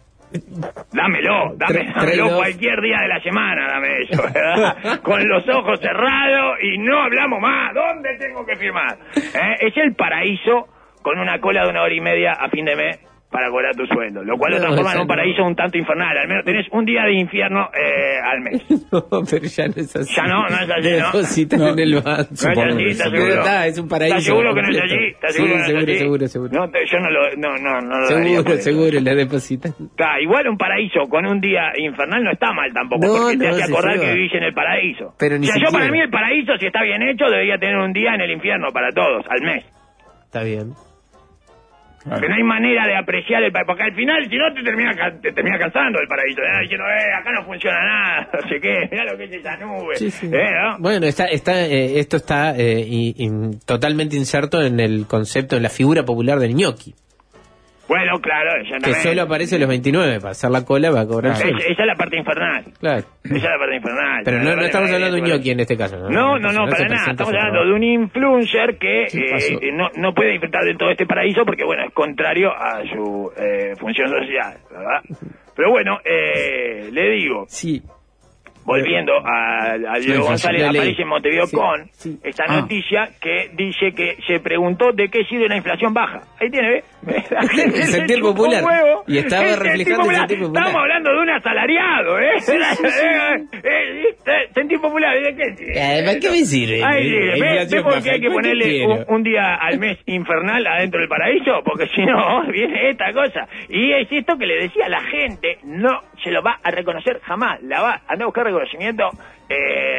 Dámelo, dame, dámelo cualquier día de la semana, dame eso, ¿verdad? Con los ojos cerrados y no hablamos más. ¿Dónde tengo que firmar? ¿Eh? Es el paraíso con una cola de una hora y media a fin de mes para cobrar tu sueldo, lo cual lo transforma en un paraíso un tanto infernal. Al menos tenés un día de infierno eh, al mes. No, pero ya no es así. Ya no, no es así, ¿no? Depositan no, en el banco. No es así, ¿estás seguro? Está, es un paraíso. ¿Estás seguro que no es allí? ¿Estás seguro sí, que no seguro, es allí? seguro, seguro. No, te, yo no lo, no, no, no lo seguro, daría. Seguro, la depositan. Claro, igual un paraíso con un día infernal no está mal tampoco, no, porque no, te hace acordar que va. vivís en el paraíso. Pero ni o sea, siquiera. yo para mí el paraíso, si está bien hecho, debería tener un día en el infierno para todos, al mes. Está bien. Claro. Que no hay manera de apreciar el paraíso, porque al final, si no, te termina, te termina cansando el paraíso, ¿eh? Diciendo, eh, acá no funciona nada, no sé qué, mirá lo que es esa nube. Sí, sí. ¿Eh, no? Bueno, está, está, eh, esto está eh, in, in, totalmente inserto en el concepto, en la figura popular del ñoqui. Bueno, claro, ya que solo aparece a los veintinueve, para hacer la cola va a cobrar es, solo. Esa es la parte infernal. Claro. Esa es la parte infernal. Pero no, no estamos hablando de un ñoqui en este caso. No, no, no, no, no para nada. Estamos hablando de un influencer que eh, no, no puede disfrutar de todo este paraíso porque, bueno, es contrario a su eh, función social, ¿verdad? Pero bueno, eh, le digo... Sí. Volviendo a, a Diego sí, González, aparece en Montevideo sí, con sí. esta ah. noticia que dice que se preguntó de qué sirve la inflación baja. Ahí tiene, ¿ve? El sentir popular. Huevo, y estaba el reflejando el sentir popular. Estamos hablando de un asalariado, ¿eh? Sí, sí, sí. eh, sentir popular, ¿de qué sirve? Además, ¿qué me sirve? Ahí sirve. ¿Ves ve por qué hay que ponerle un, un día al mes infernal adentro del paraíso? Porque si no, viene esta cosa. Y es esto que le decía, la gente no se lo va a reconocer jamás. La va a andar a buscar reconocimiento eh,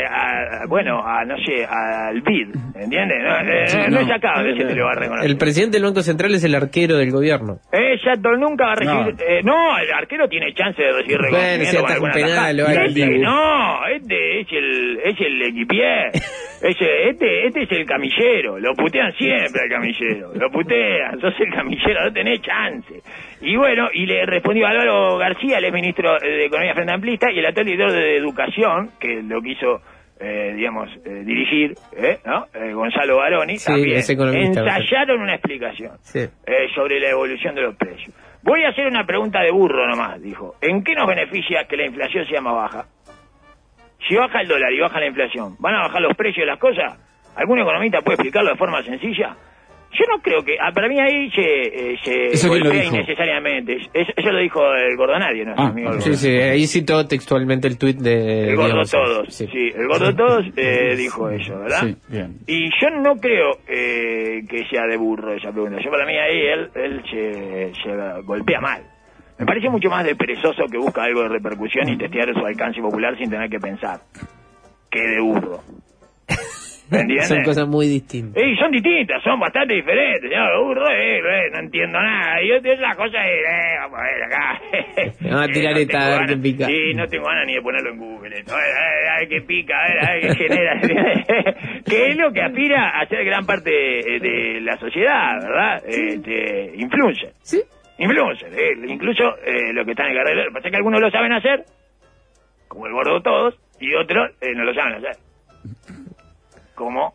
a, bueno, a, no sé, al B I D, ¿entiendes? No, eh, sí, no, no es acá donde se te lo va a reconocer. El presidente del Banco Central es el arquero del gobierno. Exacto, nunca va a recibir... No, eh, no el arquero tiene chance de recibir reconocimiento. Bueno, si un penal, lo este, no, este es el, es el equipier. Ese, este, este es el camillero, lo putean siempre al camillero, lo putean, sos el camillero, no tenés chance. Y bueno, y le respondió Álvaro García, el ex ministro de Economía Frente Amplista, y el actual director de Educación, que lo quiso, eh, digamos, eh, dirigir, eh, ¿no? Eh, Gonzalo Baroni, sí, también economista, ensayaron una explicación sí. eh, sobre la evolución de los precios. Voy a hacer una pregunta de burro nomás, dijo. ¿En qué nos beneficia que la inflación sea más baja? Si baja el dólar y baja la inflación, ¿van a bajar los precios de las cosas? ¿Algún economista puede explicarlo de forma sencilla? Yo no creo que... Ah, para mí ahí se, eh, se golpea innecesariamente. Eso, eso lo dijo el Gordonadie, ¿no? Ah, amigo sí, sí, ahí citó textualmente el tuit de... El Gordo Todos, sí. sí. El Gordo Todos eh, dijo eso, ¿verdad? Sí, bien. Y yo no creo eh, que sea de burro esa pregunta. Yo para mí ahí él, él se, se golpea mal. Me parece mucho más de perezoso que busca algo de repercusión y testear su alcance popular sin tener que pensar, que de burro. ¿Me entiendes? Son cosas muy distintas. Sí, son distintas, son bastante diferentes. Yo, burro, eh, eh, no entiendo nada. Y otra cosa es, eh, vamos a ver acá. Vamos a tirar eh, esta, a ver qué pica. Sí, no tengo ganas ni de ponerlo en Google. Esto. A ver, a ver, a ver qué pica, a ver, a ver qué genera. Que es lo que aspira a ser gran parte de, de la sociedad, ¿verdad? Este, influencer. Sí. Influencer, eh, incluso eh, lo que están en el carrera. Lo que pasa es que algunos lo saben hacer, como el Gordo Todos, y otros eh, no lo saben hacer. Como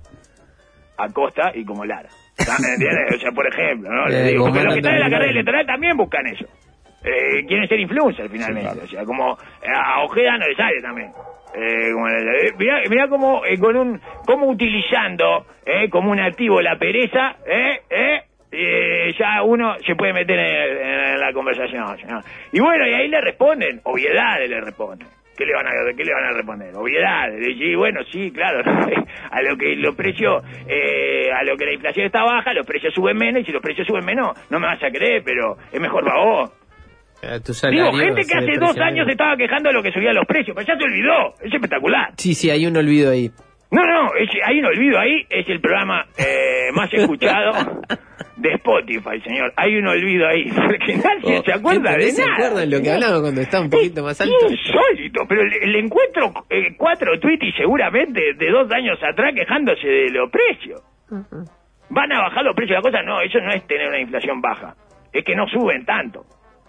Acosta y como Lara. ¿Me entiendes? O sea, por ejemplo, ¿no? Les digo, porque los que están en la carrera electoral también buscan eso. Eh, quieren ser influencers finalmente. Sí, claro. O sea, como a Ojeda no le sale también. Eh, como, eh, mirá, mirá cómo, eh, con un, cómo utilizando eh, como un activo la pereza, eh, eh, eh, ya uno se puede meter en, en la conversación, ¿no? Y bueno, y ahí le responden, obviedades le responden. ¿Qué le van a, qué le van a responder? Obviedades. Y bueno, sí, claro. A lo que los precios, eh, a lo que la inflación está baja, los precios suben menos, y si los precios suben menos, no me vas a creer, pero es mejor para vos. Digo, gente que hace dos años estaba quejando de lo que subían los precios, pero ya se olvidó. Es espectacular. Sí, sí, hay un olvido ahí. No, no, es, hay un olvido ahí. Es el programa eh, más escuchado de Spotify, señor. Hay un olvido ahí, porque nadie oh, se acuerda de se nada. ¿Se acuerdan lo que hablamos cuando está un poquito más alto? Insólito, pero le, le encuentro eh, cuatro tweets y seguramente de dos años atrás quejándose de los precios. Uh-huh. ¿Van a bajar los precios de las cosas? No, eso no es tener una inflación baja. Es que no suben tanto.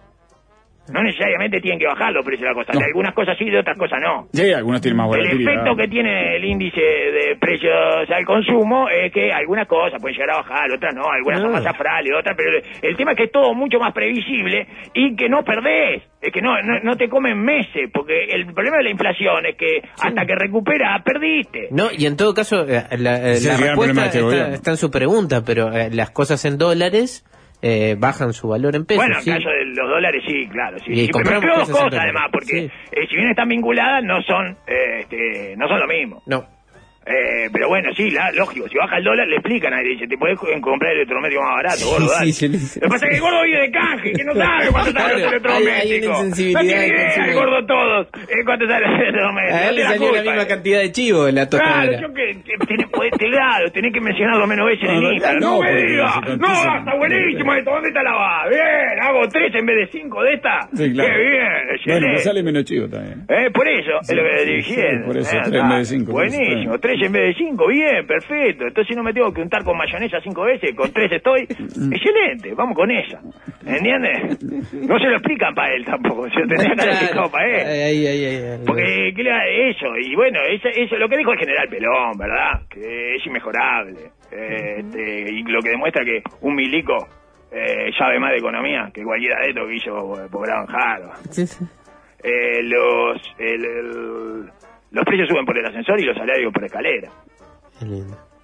No necesariamente tienen que bajar los precios de la cosa. No. De algunas cosas sí, de otras cosas no. Sí, algunas tienen más volatilidad. El efecto que tiene el índice de precios al consumo es que algunas cosas pueden llegar a bajar, otras no, algunas no. son más afrales, otras, pero el tema es que es todo mucho más previsible y que no perdés. Es que no, no, no te comen meses, porque el problema de la inflación es que sí. hasta que recuperas, perdiste. No, y en todo caso, la, la, sí, la respuesta este está, está en su pregunta, pero eh, las cosas en dólares... Eh, bajan su valor en pesos. Bueno, en ¿sí? caso de los dólares sí, claro. Sí, sí, pero creo dos cosas además, porque sí. eh, si bien están vinculadas, no son eh, este, no son lo mismo. No. Eh, pero bueno, sí, la, lógico, si baja el dólar le explican ahí, dice, te podés comprar el electrodoméstico más barato, gordo, dale. Sí, sí, sí. Lo que pasa es que el gordo vive de canje, que no sabe cuánto sale el electrodoméstico. No tiene idea, el gordo todos, eh, cuánto sale el electrodoméstico. A él le no salió culpa, la misma eh. cantidad de chivo en la tostadera. Claro, yo que, que tenés, podés, claro, tenés que mencionarlo menos veces en el Instagram. No, no me digas, no, está buenísimo esto, ¿dónde está la va? Bien, hago tres en vez de cinco de esta. Sí, claro. Qué bien, excelente. Bueno, sale menos chivo también. Eh, por eso, sí, es lo que le estoy diciendo. Sí, por eso, tres en vez de cinco. Buenísimo, tres en vez de cinco. Bien, perfecto. Entonces no me tengo que untar con mayonesa cinco veces, con tres estoy. Excelente, vamos con esa. ¿Entiendes? No se lo explican para él tampoco, se lo tenía que haber explicado para él. Ay, ay, ay, ay, Porque, ¿qué le da eso? Y bueno, eso, eso lo que dijo el general Pelón, ¿verdad? Que es inmejorable. Eh, este, y lo que demuestra que un milico eh, sabe más de economía que cualquiera de estos que hizo posgrado en Harvard. Sí, sí. Eh, los, el, el, los precios suben por el ascensor y los salarios por escalera. Qué lindo.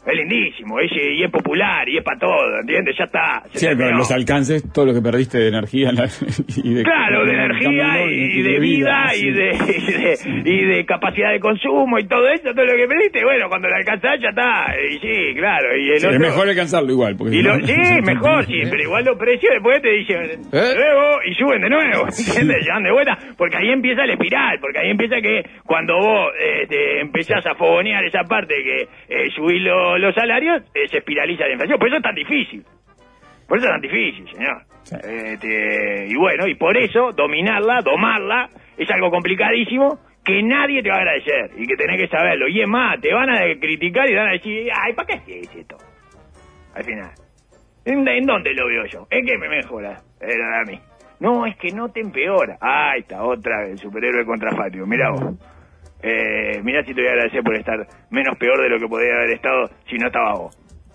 Es lindísimo, es, y es popular, y es para todo, ¿entiendes? Ya está. Sí, pero los alcances, todo lo que perdiste de energía la, y de... Claro, de energía y, y de vida, sí. y, de, y, de, y de capacidad de consumo y todo eso, todo lo que perdiste, bueno, cuando lo alcanzás ya está. Y sí, claro. Y el sí, otro, es mejor alcanzarlo igual. Porque y lo, no, sí, mejor, sí, pero igual los precios después te dicen ¿Eh? luego y suben de nuevo, ¿entiendes? Llevan de vuelta, porque ahí empieza la espiral, porque ahí empieza que cuando vos eh, te empezás a fogonear esa parte que eh, subís lo, los salarios, eh, se espiraliza la inflación. Por eso es tan difícil. Por eso es tan difícil, señor. Sí. Este, y bueno, y por eso dominarla, domarla, es algo complicadísimo que nadie te va a agradecer y que tenés que saberlo. Y es más, te van a criticar y te van a decir, ay, ¿para qué haces esto? Al final. ¿En, ¿En dónde lo veo yo? ¿En qué me mejora? Era a mí. No, es que no te empeora. Ah, ahí está, otra vez, el superhéroe contrafáctico. Mirá vos. Eh, mirá si te voy a agradecer por estar menos peor de lo que podría haber estado si no estaba vos.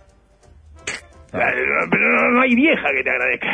Ah. Pero no, no hay vieja que te agradezca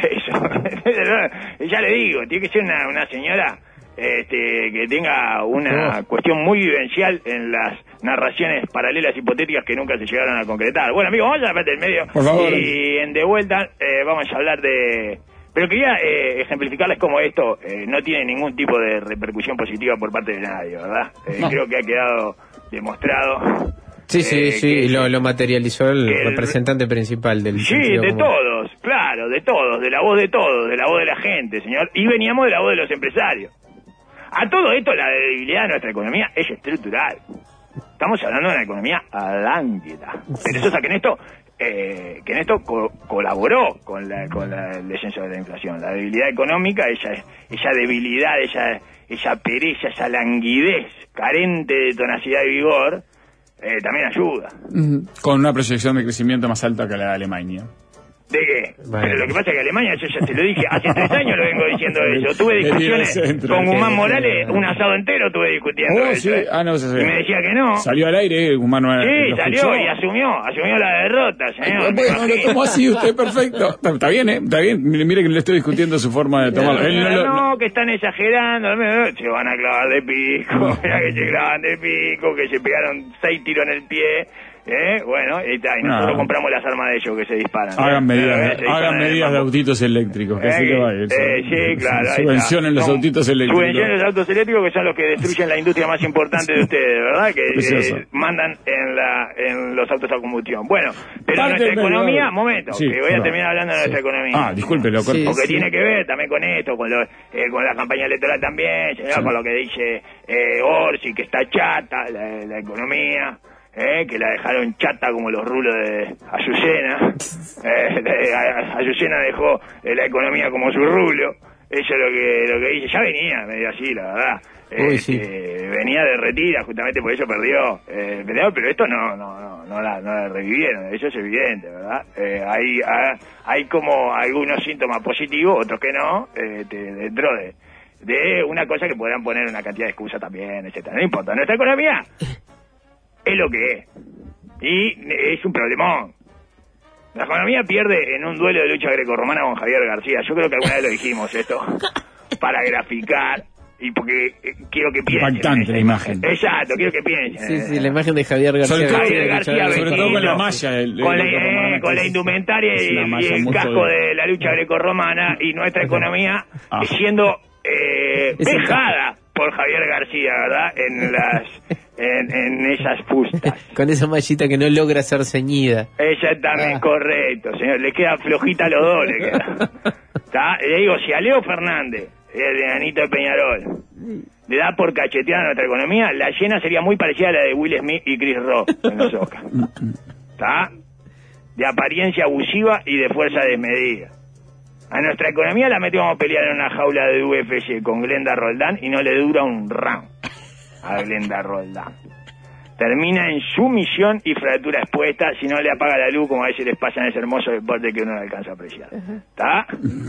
eso. Ya le digo, tiene que ser una, una señora este, que tenga una oh. cuestión muy vivencial en las narraciones paralelas hipotéticas que nunca se llegaron a concretar. Bueno, amigos, vamos a la parte del medio. Por favor. Y en de vuelta eh, vamos a hablar de... Pero quería eh, ejemplificarles cómo esto eh, no tiene ningún tipo de repercusión positiva por parte de nadie, ¿verdad? Eh, no. Creo que ha quedado demostrado. Sí, sí, eh, sí, que, lo, lo materializó el, el representante principal del... Sí, de común. Todos, claro, de todos, de la voz de todos, de la voz de la gente, señor. Y veníamos de la voz de los empresarios. A todo esto, la debilidad de nuestra economía es estructural. Estamos hablando de una economía lánguida. Pero eso saquen esto... Eh, que en esto co colaboró con, la, con la, el descenso de la inflación. La debilidad económica, esa, esa debilidad, esa, esa pereza, esa languidez carente de tenacidad y vigor, eh, también ayuda. Con una proyección de crecimiento más alta que la de Alemania. ¿De qué? Bueno. Pero lo que pasa es que Alemania, yo ya te lo dije, hace tres años lo vengo diciendo eso. Tuve discusiones con Guzmán Morales, un asado entero tuve discutiendo oh, eso. Sí. Ah, no, y me decía que no. Salió al aire, Guzmán Morales. Sí, salió escuchó. Y asumió, asumió la derrota, señor. Ay, bueno, no, ¿cómo así usted? Perfecto. Está bien, ¿eh? Está bien. Mire, mire que le estoy discutiendo su forma de tomarlo. No, Él no, no, no, no, que están exagerando. Se van a clavar de pico. Mira que se clavan de pico, que se pegaron seis tiros en el pie. ¿Eh? Bueno, y, ta, y nosotros no. compramos las armas de ellos que se disparan. Hagan ¿eh? medidas, ¿eh? hagan medidas de autitos eléctricos. Que eh, sí que va eso. Eh, sí, claro. Subvencionen los autitos eléctricos. Subvencionen los autos eléctricos que son los que destruyen la industria más importante de ustedes, ¿verdad? Que eh, mandan en la en los autos a combustión. Bueno, pero Parte nuestra economía, medio... momento, sí, que voy a no. terminar hablando de nuestra sí. economía. Ah, discúlpelo. Sí, porque sí. tiene que ver también con esto, con, lo, eh, con la campaña electoral también, sí. con lo que dice eh, Orsi, que está chata la, la economía. Eh, que la dejaron chata como los rulos de Azucena. Eh, Azucena dejó eh, la economía como su rulo. Eso es lo que lo que dice. Ya venía medio así, la verdad. Eh, Uy, sí. eh, venía derretida, justamente por eso perdió. Eh, pero, pero esto no no no no la, no la revivieron. Eso es evidente, ¿verdad? Eh, hay, hay hay como algunos síntomas positivos, otros que no, eh, de, dentro de, de una cosa que podrán poner una cantidad de excusas también, etcétera. No importa. Nuestra economía es lo que es. Y es un problemón. La economía pierde en un duelo de lucha grecorromana con Javier García. Yo creo que alguna vez lo dijimos esto. Para graficar. Y porque eh, quiero que piensen. Impactante la imagen. Exacto, quiero que piensen. Sí, sí, la imagen de Javier García. Sobre todo, Javier García sobre todo con la malla. El, con, la, eh, con la indumentaria y, y el casco de... de la lucha grecorromana. Y nuestra economía ah. siendo eh, vejada por Javier García, ¿verdad? En las... En, en esas fustas. Con esa mallita que no logra ser ceñida. Exactamente, ah. correcto, señor. Le queda flojita a los dos, le queda. ¿Tá? Le digo, si a Leo Fernández, el de Anito de Peñarol, le da por cachetear a nuestra economía, la llena sería muy parecida a la de Will Smith y Chris Rock en los Oscars. ¿Está? De apariencia abusiva y de fuerza desmedida. A nuestra economía la metimos a pelear en una jaula de U F C con Glenda Roldán y no le dura un round a Glenda Roldán. Termina en sumisión y fractura expuesta si no le apaga la luz, como a veces les pasa en ese hermoso deporte que uno no alcanza a apreciar. ¿Está?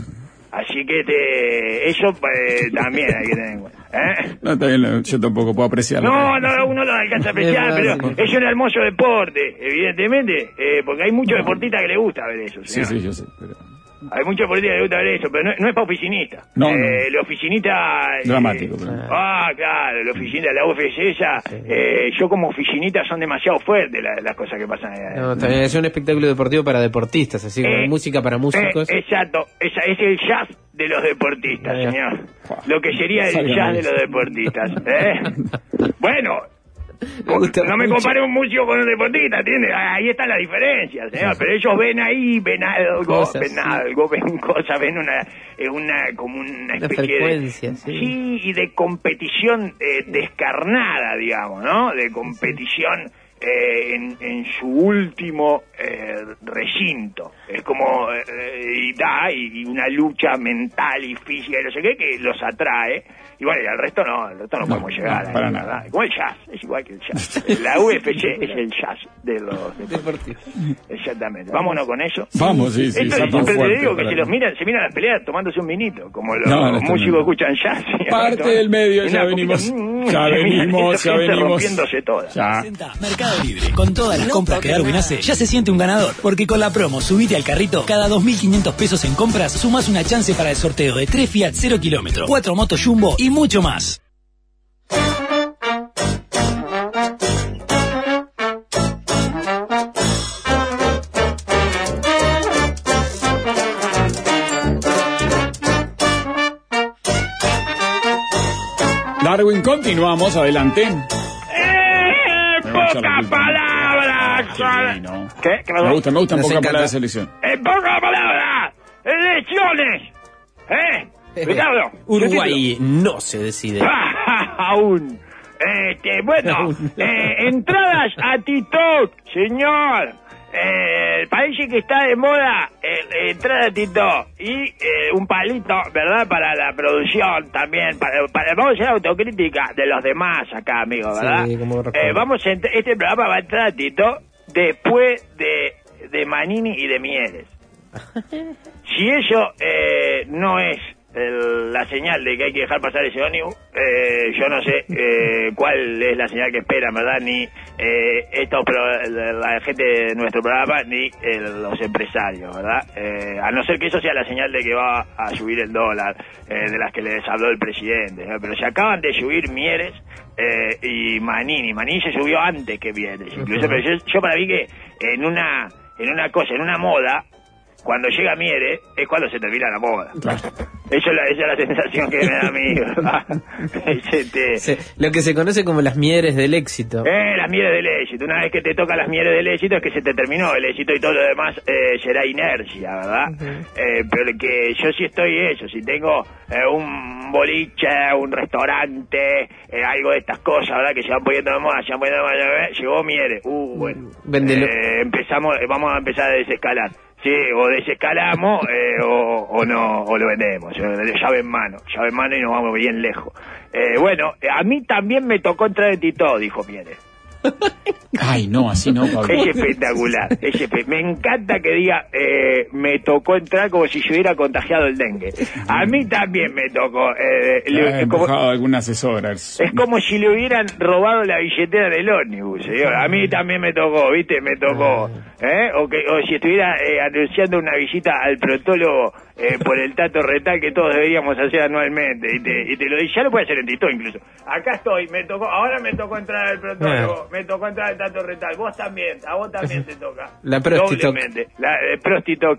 Así que te, eso eh, también hay que tener en cuenta. ¿eh? No, está bien, yo tampoco puedo apreciarlo. No, no, uno lo alcanza a apreciar, pero es un hermoso deporte, evidentemente, eh, porque hay muchos deportistas que les gusta ver eso. Sí, sí, yo sé, pero... Hay muchos políticos que les gusta ver eso, pero no, no es para oficinista. No, eh, no. El oficinista... Eh, Dramático. Pero... Ah, claro, el oficinista, la U F C esa, sí. eh, yo como oficinista son demasiado fuertes las, las cosas que pasan. Eh. No, también es un espectáculo deportivo para deportistas, así como eh, música para músicos. Eh, exacto, esa, es el jazz de los deportistas, eh. señor. Lo que sería el jazz de los deportistas. ¿eh? Bueno... Me no me compare un músico con un deportista, ¿entiendes? Ahí está la diferencia, señor. Pero ellos ven ahí, ven algo, cosas, ven sí. algo, ven cosas, ven una, una como una especie una de... Sí. sí, y de competición eh, descarnada, digamos, ¿no? De competición... Eh, en, en su último eh, recinto. Es como eh, y da y, y una lucha mental y física y no sé qué que los atrae. Y bueno, y al resto no, al resto no, no podemos llegar. No, para ahí, nada. ¿verdad? Como el jazz, es igual que el jazz. La U F C es el jazz de los deportistas. Exactamente. Vámonos con eso. Vamos, sí, sí. Esto sí siempre te digo que para... se los miran, se miran las peleas tomándose un vinito, como los no, no músicos escuchan jazz. Parte del medio, ya venimos. Ya venimos, ya venimos. Rompiéndose todas. Ya. Mercado Libre. Con todas las no, compras que Darwin hace, ya se siente un ganador. Porque con la promo Subite al Carrito, cada dos mil quinientos pesos en compras, sumás una chance para el sorteo de tres Fiat cero kilómetros, cuatro motos Jumbo y mucho más. Darwin, continuamos, adelante. ¡Eh! ¡Pocas palabras! Sí, no. ¿Qué? ¿Qué me gusta, me gustan pocas palabras de selección. ¡En pocas palabras! ¡Elecciones! ¿Eh? Ricardo. Uruguay no se decide. Aún. Este, bueno, eh, entradas a TikTok, señor. Eh, parece que está de moda eh, entrar a TikTok y eh, un palito, ¿verdad? Para la producción también. Para, para, vamos a hacer autocrítica de los demás acá, amigos, ¿verdad? Sí, como eh, vamos a este programa va a entrar a TikTok después de, de Manini y de Mieres. Si eso eh, no es el, la señal de que hay que dejar pasar ese ónibus, eh, yo no sé eh, cuál es la señal que esperan, ¿verdad? Ni eh, estos pro, la gente de nuestro programa, ni eh, los empresarios, ¿verdad? Eh, a no ser que eso sea la señal de que va a subir el dólar, eh, de las que les habló el presidente, ¿no? Pero se acaban de subir Mieres eh, y Manini. Manini se subió antes que Mieres, incluso, pero yo, yo para mí que en una, en una cosa, en una moda, cuando llega Mieres es cuando se termina la moda. Claro. Eso es la, esa es la sensación que me da a mí, ¿verdad? este... sí, lo que se conoce como las Mieres del éxito. Eh, las Mieres del éxito. Una vez que te toca las Mieres del éxito es que se te terminó el éxito y todo lo demás eh, será inercia, ¿verdad? Uh-huh. eh, pero que yo sí estoy eso, si tengo eh, un boliche, un restaurante, eh, algo de estas cosas, ¿verdad? Que se van poniendo de moda, se van poniendo de moda, llegó Mieres. Uh, bueno. Eh, empezamos, vamos a empezar a desescalar. Sí, o desescalamos eh, o, o no o lo vendemos, llave en mano, llave en mano y nos vamos bien lejos. Eh, bueno, a mí también me tocó entrar en TikTok, dijo Mieres. Ay, no, así no, Pablo. Es espectacular, es espe- me encanta que diga, eh, me tocó entrar como si yo hubiera contagiado el dengue. A mí también me tocó. Eh, le, eh, como, alguna asesora. Es como si le hubieran robado la billetera del ómnibus, señor. A mí también me tocó, ¿viste? Me tocó. ¿eh? O, que, o si estuviera eh, anunciando una visita al proctólogo eh, por el Tato Retal que todos deberíamos hacer anualmente. Y te, y te lo ya lo puede hacer en TikTok incluso. Acá estoy, me tocó, ahora me tocó entrar al proctólogo, me tocó entrar al Tato Retal. Vos también, a vos también te toca. La prostituc. La eh, prostituc.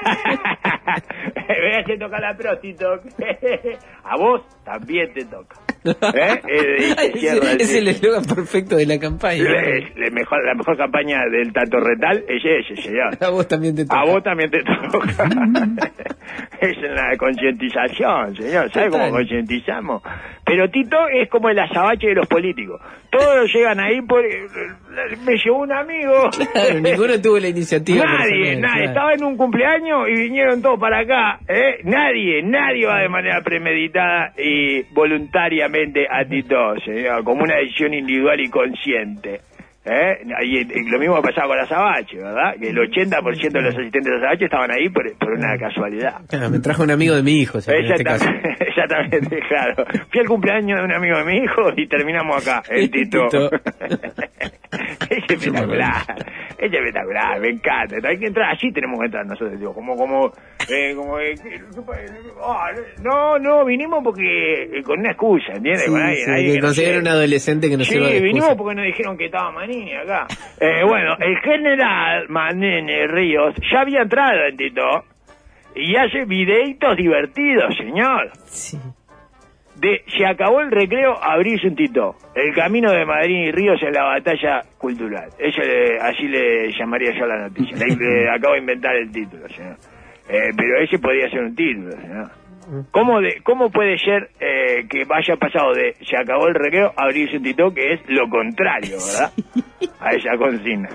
Vean que toca la prostituc. A vos también te toca. ¿Eh? Eh, es el eslogan perfecto de la campaña. Es la mejor, la mejor campaña del Tato Retal es ese, señor. A vos también te toca. A vos también te toca. Es en la concientización, señor. ¿Sabe cómo concientizamos? Pero Tito es como el azabache de los políticos. Todos llegan ahí por... Me llevó un amigo. Claro, ninguno tuvo la iniciativa. Nadie, nadie. Claro. Estaba en un cumpleaños y vinieron todos para acá. ¿eh? Nadie, nadie va de manera premeditada y voluntariamente a Tito, señor, como una decisión individual y consciente. ¿Eh? Y, y lo mismo pasaba con la Azabache, ¿verdad? Que el ochenta por ciento de los asistentes de Azabache estaban ahí por, por una casualidad. Claro, me trajo un amigo de mi hijo. O sea, exactamente, este exactamente, claro. Fui al cumpleaños de un amigo de mi hijo y terminamos acá, el Tito. Es espectacular. Es espectacular, me encanta. Hay que entrar, así tenemos que entrar nosotros, digo, como, como, eh, como, eh, oh, no, no, vinimos porque, eh, con una excusa, ¿entiendes? Sí, con alguien, sí, alguien que conseguir un adolescente que no sí, se va de vinimos excusa. porque nos dijeron que estaba Manini acá. Eh, bueno, el general Manini Ríos ya había entrado en Tito y hace videitos divertidos, señor. Sí. De se acabó el recreo, abrirse un Tito. El camino de Madrid y Ríos en la batalla cultural. Eso le, así le llamaría yo la noticia. Le, le acabo de inventar el título, señor. Eh, pero ese podría ser un título, señor. ¿Cómo, de, cómo puede ser eh, que vaya pasado de se acabó el recreo a abrirse un Tito, que es lo contrario, ¿verdad? A esa consigna.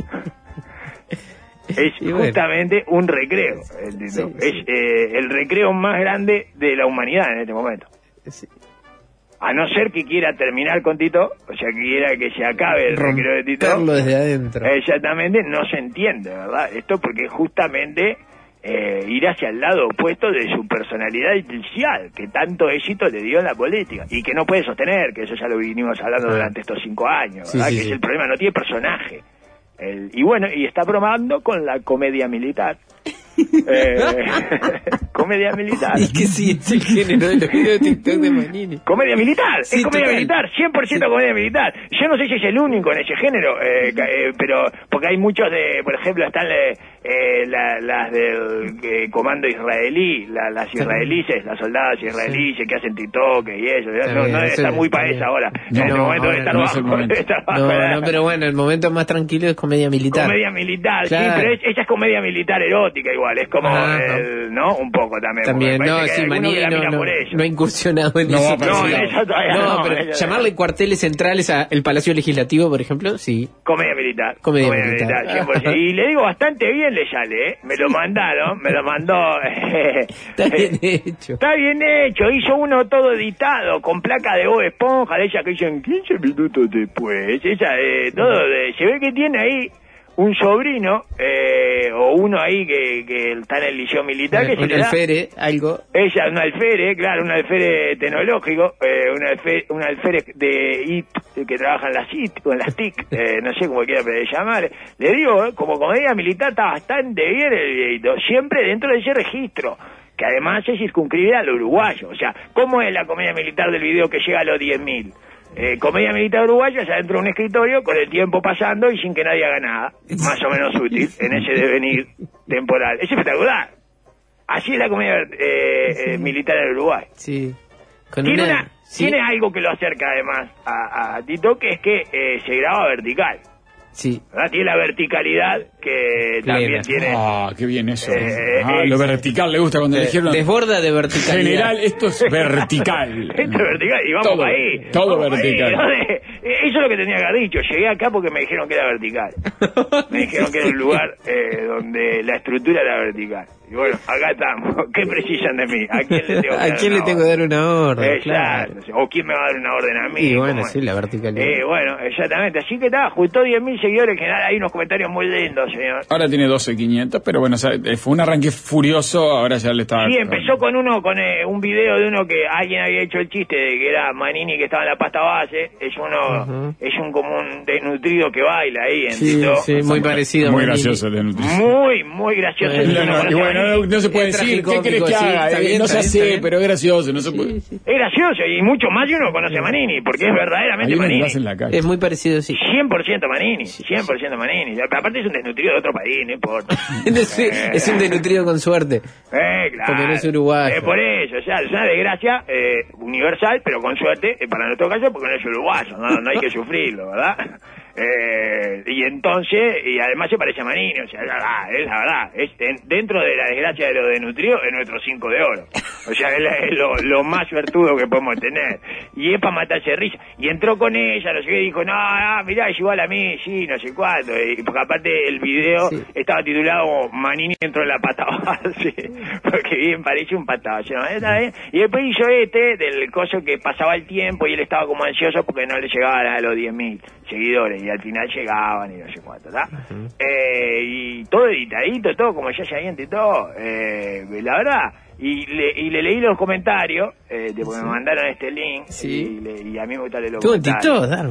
Es justamente un recreo, el Tito. Sí, sí. Es eh, el recreo más grande de la humanidad en este momento. Sí. A no ser que quiera terminar con Tito, o sea, que quiera que se acabe el recreo de Tito. Romperlo desde adentro. Exactamente, no se entiende, ¿verdad? Esto porque justamente eh, ir hacia el lado opuesto de su personalidad inicial, que tanto éxito le dio en la política, y que no puede sostener, que eso ya lo vinimos hablando durante estos cinco años, ¿verdad? Sí, sí, que sí. Es el problema, no tiene personaje. El, y bueno, y está probando con la comedia militar. eh, comedia militar. Y que sí, es el género de los videos de TikTok de Manini. Comedia militar, sí, es comedia total. militar, cien por ciento sí. Comedia militar. Yo no sé si es el único en ese género, eh, eh, pero porque hay muchos de, por ejemplo, están eh, la, las del eh, comando israelí, la, las israelíes, las soldadas israelíes sí. que hacen TikTok y eso. Está no, no debe estar muy para esa ahora. No, en este no, momento debe estar bajo. No, no, pero bueno, el momento más tranquilo es comedia militar. Comedia militar, claro. Sí, pero es, ella es comedia militar erótica igual, es como, ah, el, ¿no? Un poco también. También, no, sí, Manini no, no, no ha incursionado en no, eso. No, en eso todavía no, no, pero ella llamarle no. cuarteles centrales al Palacio Legislativo, por ejemplo, sí. Comedia militar. Comedia, comedia militar. militar cien por ciento. Y le digo bastante bien le sale, ¿eh? Me lo mandaron, me lo mandó. Eh, está bien eh, hecho. Está bien hecho, hizo uno todo editado, con placa de Bob Esponja, de ella que dicen quince minutos después. Ella, eh, todo, de, se ve que tiene ahí un sobrino, eh, o uno ahí que, que está en el liceo militar, que un se le da, alfere, algo. Ella, un alfere, claro, un alfere tecnológico, eh, un alfere, un alfere de I T, que trabaja en las I T, o en las T I C, eh, no sé cómo quiera llamar. Le digo, eh, como comedia militar está bastante bien el videito, siempre dentro de ese registro, que además se circunscribe al uruguayo. O sea, ¿cómo es la comedia militar del video que llega a los diez mil? Eh, comedia militar uruguaya, ya dentro de un escritorio, con el tiempo pasando y sin que nadie haga nada. Más o menos útil en ese devenir temporal. Es espectacular. Así es la comedia eh, sí. eh, militar en Uruguay. Sí. Con tiene, una, una, ¿sí? tiene algo que lo acerca además a, a Tito, que es que eh, se graba vertical. Sí. ¿Verdad? Tiene la verticalidad que Plena. También tiene. Ah, qué bien eso. Eh, ah, eh, lo vertical le gusta cuando eh, le dijeron. Desborda de verticalidad. General, esto es vertical. Esto es vertical y vamos todo, para ahí. Todo vamos vertical. Ahí. Eso es lo que tenía que haber dicho. Llegué acá porque me dijeron que era vertical. Me dijeron que era un lugar eh, donde la estructura era vertical. Y bueno, acá estamos. ¿Qué precisan de mí? ¿A quién le tengo que, ¿A dar, quién una le tengo que dar una orden? Exacto. Claro. ¿O quién me va a dar una orden a mí? Y bueno, sí, la verticalidad. Eh, bueno, exactamente. Así que está, justo diez mil seguidores en general. Hay unos comentarios muy lindos, señor. Ahora tiene doce mil quinientos, pero bueno, o sea, fue un arranque furioso, ahora ya le estaba... Sí, empezó con uno, con eh, un video de uno que alguien había hecho el chiste de que era Manini que estaba en la pasta base. Es uno, uh-huh. es un como un desnutrido que baila ahí en sí, Tito. Sí, muy parecido. Muy gracioso el desnutrido. Muy, muy gracioso. Bueno, no, no, y bueno, no, no se puede decir, ¿qué querés que haga? Sí, bien, no se hace, bien, pero es gracioso, no se sí, puede... Sí. Es gracioso y mucho más si uno conoce a Manini, porque es verdaderamente Manini. En la calle. Es muy parecido, sí. cien por ciento Manini, cien por ciento Manini. Aparte es un desnutrido de otro país, no importa. es, eh, es un desnutrido con suerte. Eh, claro. Porque no es uruguayo. Eh, por eso, o sea, es una desgracia eh, universal, pero con suerte, eh, para nuestro caso, porque no es uruguayo, no, no hay que sufrirlo, ¿verdad? Eh, y entonces, y además se parece a Manini, o sea, es la verdad, es la verdad, es, en, dentro de la desgracia de lo desnutrido, es nuestro cinco de oro, o sea, es, la, es lo, lo más suertudo que podemos tener, y es para matarse de risa, y entró con ella, no sé qué, dijo, no, no, mirá, es igual a mí, sí, no sé cuánto, y porque aparte el video sí. estaba titulado Manini entró en la pata base, porque bien parece un pata base, ¿no? Y después hizo este, del coso que pasaba el tiempo, y él estaba como ansioso porque no le llegaban a los diez mil seguidores, y al final llegaban y no sé cuánto, ¿tá? Uh-huh. Eh, y todo editadito, todo como ya se había todo, eh, la verdad, y le, y le leí los comentarios, eh, de, porque sí. me mandaron este link, sí. y, le, y a mí me gusta leer los ¿Tú comentarios. editó, Darwin?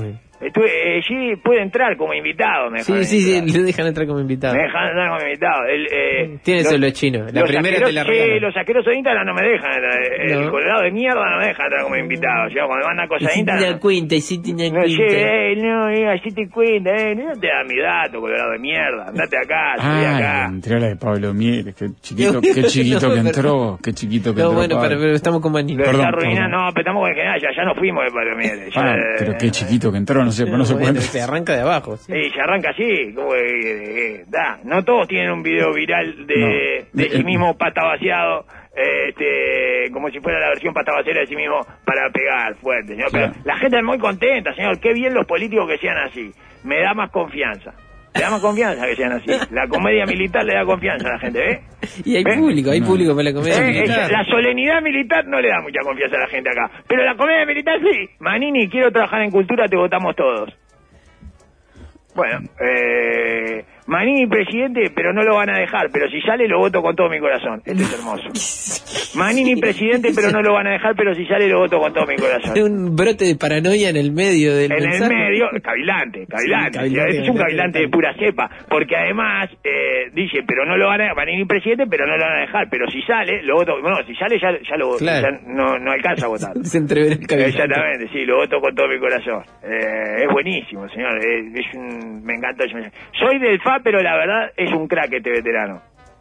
Estuve, eh, sí, puede entrar como invitado, me Sí, sí, sí, le dejan entrar como invitado. Me dejan entrar como invitado. El, eh, Tiene eso los chinos. La primera te la regalan. Sí, los asquerosos de Instagram no me dejan entrar. El no. colorado de mierda no me deja entrar como invitado. O sea, cuando mandan cosas de Instagram... Hiciste cuenta, hiciste una no, cuenta. Sí, eh, no, eh, hiciste cuenta, eh, no te da mi dato, colorado de mierda. Andate acá, subí ah, acá. Entré a la de Pablo Mieres, qué chiquito, qué chiquito no, que entró, qué chiquito que no, entró. No, bueno, pero, pero estamos con Manini. Perdón, perdón. No, pero estamos con el general, ya, ya nos fuimos de Pablo Mieres. Ah, ya, pero qué chiquito que entró, no sé, pero no se bueno, puede. Se arranca de abajo. Sí, sí se arranca así, como que, eh, da. No todos tienen un video viral de, no. de sí mismo pata vaciado, este, como si fuera la versión pata vaciada de sí mismo para pegar fuerte, señor. Claro. Pero la gente es muy contenta, señor. Qué bien los políticos que sean así. Me da más confianza. Le da más confianza que sean así. La comedia militar le da confianza a la gente, ¿eh? Y hay ¿Ven? público, hay no. público para la comedia ¿Eh? militar. La solemnidad militar no le da mucha confianza a la gente acá. Pero la comedia militar sí. Manini, quiero trabajar en cultura, te votamos todos. Bueno, eh... Manini presidente, pero no lo van a dejar. Pero si sale, lo voto con todo mi corazón. Esto es hermoso. Manini presidente, pero no lo van a dejar. Pero si sale, lo voto con todo mi corazón. Un brote de paranoia en el medio del En mensaje. el medio, cavilante, cavilante. Sí, cavilante este es un cavilante de pura cepa. Porque además, eh, dice, pero no lo van a dejar. Manini presidente, pero no lo van a dejar. Pero si sale, lo voto. Bueno, si sale, ya, ya lo voto. Claro. Ya no, no alcanza a votar. Se entreverá el cavilante. Exactamente, sí, lo voto con todo mi corazón. Eh, es buenísimo, señor. Eh, es un, me encanta. Soy del F A, pero la verdad es un crack este veterano.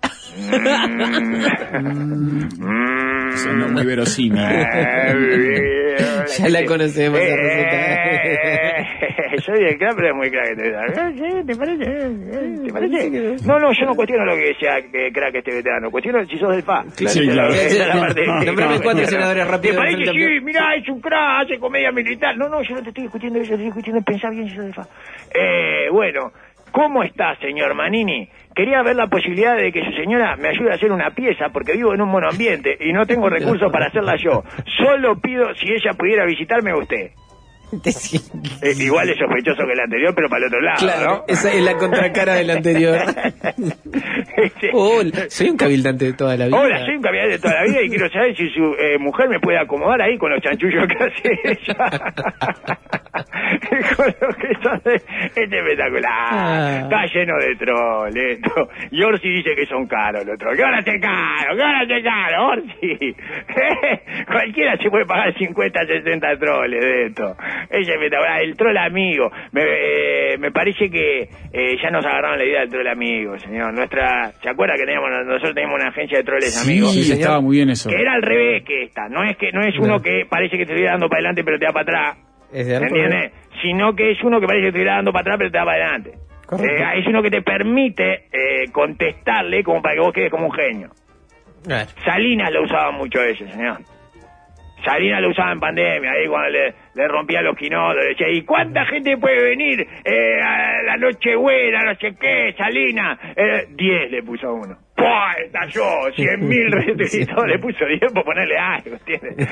mm, Suena muy verosímil. Ya la conocemos esa receta. Soy del crack, pero es muy crack este veterano. ¿Te parece? ¿Te parece? No, no, yo no cuestiono lo que sea que crack este veterano. Cuestiono si sos del F A. Claro, sí, claro. Nombrame cuatro senadores rápidos. ¿Te parece? Sí, mirá, es un crack, hace comedia militar. No, no, yo no te estoy discutiendo eso, te estoy discutiendo pensar bien si sos del F A. Eh, bueno... ¿Cómo está, señor Manini? Quería ver la posibilidad de que su señora me ayude a hacer una pieza porque vivo en un monoambiente y no tengo recursos para hacerla yo. Solo pido si ella pudiera visitarme a usted. Eh, igual es sospechoso que el anterior, pero para el otro lado, claro, ¿no? Esa es la contracara del anterior. este... Hola, soy un cavilante de toda la vida. Hola, soy un cavilante de toda la vida y quiero saber si su eh, mujer me puede acomodar ahí con los chanchullos que hace ella. Con lo que sabe, es espectacular. Ah. Está lleno de troll esto. Y Orsi dice que son caros los trolls. ¿Qué van a ser caros? ¿Qué van a ser caros, Orsi? Cualquiera se puede pagar cincuenta, sesenta troles de esto. Es espectacular. El troll amigo. Me, eh, me parece que eh, ya nos agarraron la idea del troll amigo, señor. Nuestra, ¿se acuerda que teníamos, nosotros teníamos una agencia de troles sí, amigos? Sí, estaba muy bien eso. Que era al revés que esta. No es que no es uno que parece que te estoy dando para adelante pero te da para atrás. ¿Es ¿Me entiendes? Sino que es uno que parece que te estoy dando para atrás pero te da para adelante. Eh, es uno que te permite eh, contestarle como para que vos quedes como un genio. Claro. Salinas lo usaba mucho ese, señor. Salinas lo usaba en pandemia, ahí cuando le, le rompía los quinodos, le decía, ¿y cuánta gente puede venir eh, a la Nochebuena, no sé qué, Salinas? Eh, diez le puso a uno. ¡Pua! Estalló, cien mil retuiteos, le puso diez por ponerle algo, ¿entiendes?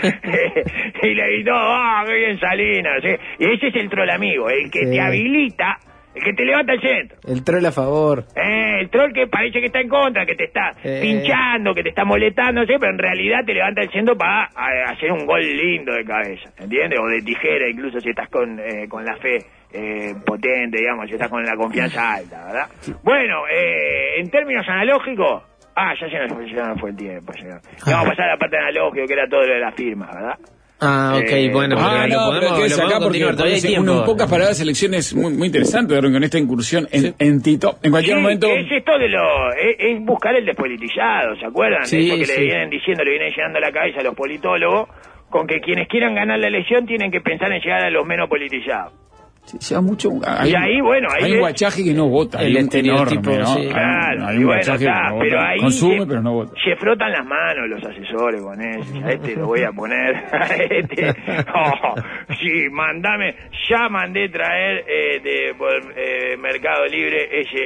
Y le gritó, ¡ah, qué bien Salinas! ¿Sí? Y ese es el troll amigo, el que sí. te habilita, el que te levanta el centro. El troll a favor. Eh, el troll que parece que está en contra, que te está eh. pinchando, que te está molestando, ¿sí? Pero en realidad te levanta el centro para a, hacer un gol lindo de cabeza, ¿entiendes? O de tijera, incluso si estás con, eh, con la fe eh, potente, digamos, si estás con la confianza alta, ¿verdad? Bueno, eh, en términos analógicos, ah, ya se nos, ya no fue el tiempo, señor. Vamos a pasar a la parte analógica, que era todo lo de la firma, ¿verdad? Ah, ok, eh, bueno, ah, pero no, lo podemos, pero lo podemos acá continuar, todavía hay tiempo. Uno, en pocas palabras, elecciones muy, muy interesantes con esta incursión en, sí. en Tito. En cualquier sí, momento... es esto de lo... Es, es buscar el despolitizado, ¿se acuerdan? Sí, Eso que sí. le vienen diciendo, le vienen llenando la cabeza a los politólogos, con que quienes quieran ganar la elección tienen que pensar en llegar a los menos politizados. Se lleva mucho. Hay, y ahí, bueno, ahí hay un guachaje que no vota. El hay un estereotipo, enorme, ¿no? sí. Claro, hay y un bueno, guachaje está, que no pero vota. ahí Consume, se, pero no vota. Se frotan las manos los asesores con eso. A este lo voy a poner. A este. Oh, sí, mandame. Ya mandé traer eh, de por eh, Mercado Libre ese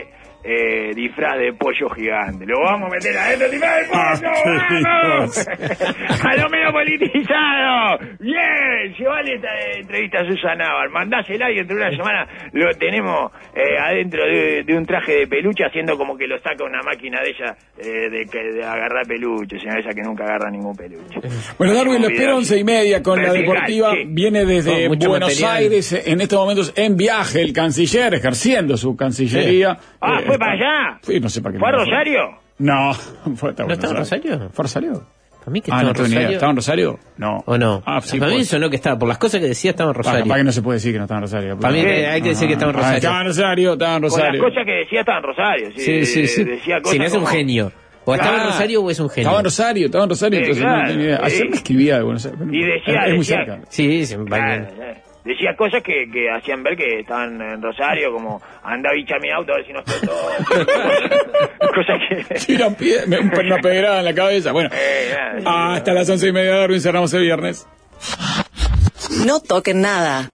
eh, disfraz de pollo gigante. Lo vamos a meter adentro, disfraz de pollo, ¡vamos! A lo menos politizado. Bien, llevale esta entrevista a Susana Navar, mandásela y dentro de una semana lo tenemos eh, adentro de, de un traje de peluche, haciendo como que lo saca una máquina de ella eh, de, de, de agarrar peluche, sino ella que nunca agarra ningún peluche. Bueno, Darwin, lo espero once y media con la deportiva. Sí. Viene desde oh, Buenos material. Aires, en estos momentos en viaje el canciller, ejerciendo su cancillería. Sí. Ah, eh, ¿fue para allá? Sí, no sé para qué. ¿Fue a Rosario? No, fue ¿No estaba en Rosario? ¿Fue a Rosario? ¿Para mí que ah, estaba no en Rosario? ¿Estaba en Rosario? No. ¿O no? Ah, sí, para pues. mí sonó que estaba, por las cosas que decía estaba en Rosario. Para que no se puede decir que no estaba en Rosario. Para mí que hay que decir que estaba en Rosario. Ah, estaba en Rosario, estaba en Rosario. Por las cosas que decía estaba en Rosario. Sí, sí, sí. sí. Decía cosas si no es como... un genio. O estaba ah, en Rosario o es un genio. Estaba en Rosario, estaba en Rosario, sí, entonces claro, no tenía idea. Ayer sí. me escribía de Buenos Aires. Y decía, es, es muy decía, cerca. Sí, sí, claro, decía cosas que, que hacían ver que estaban en Rosario, como anda a bichar mi auto a ver si no estoy todo. Cosas que... Tiran pie, me, una pedrada en la cabeza. Bueno, eh, yeah, hasta sí, las once y media de Darwin cerramos el viernes. No toquen nada.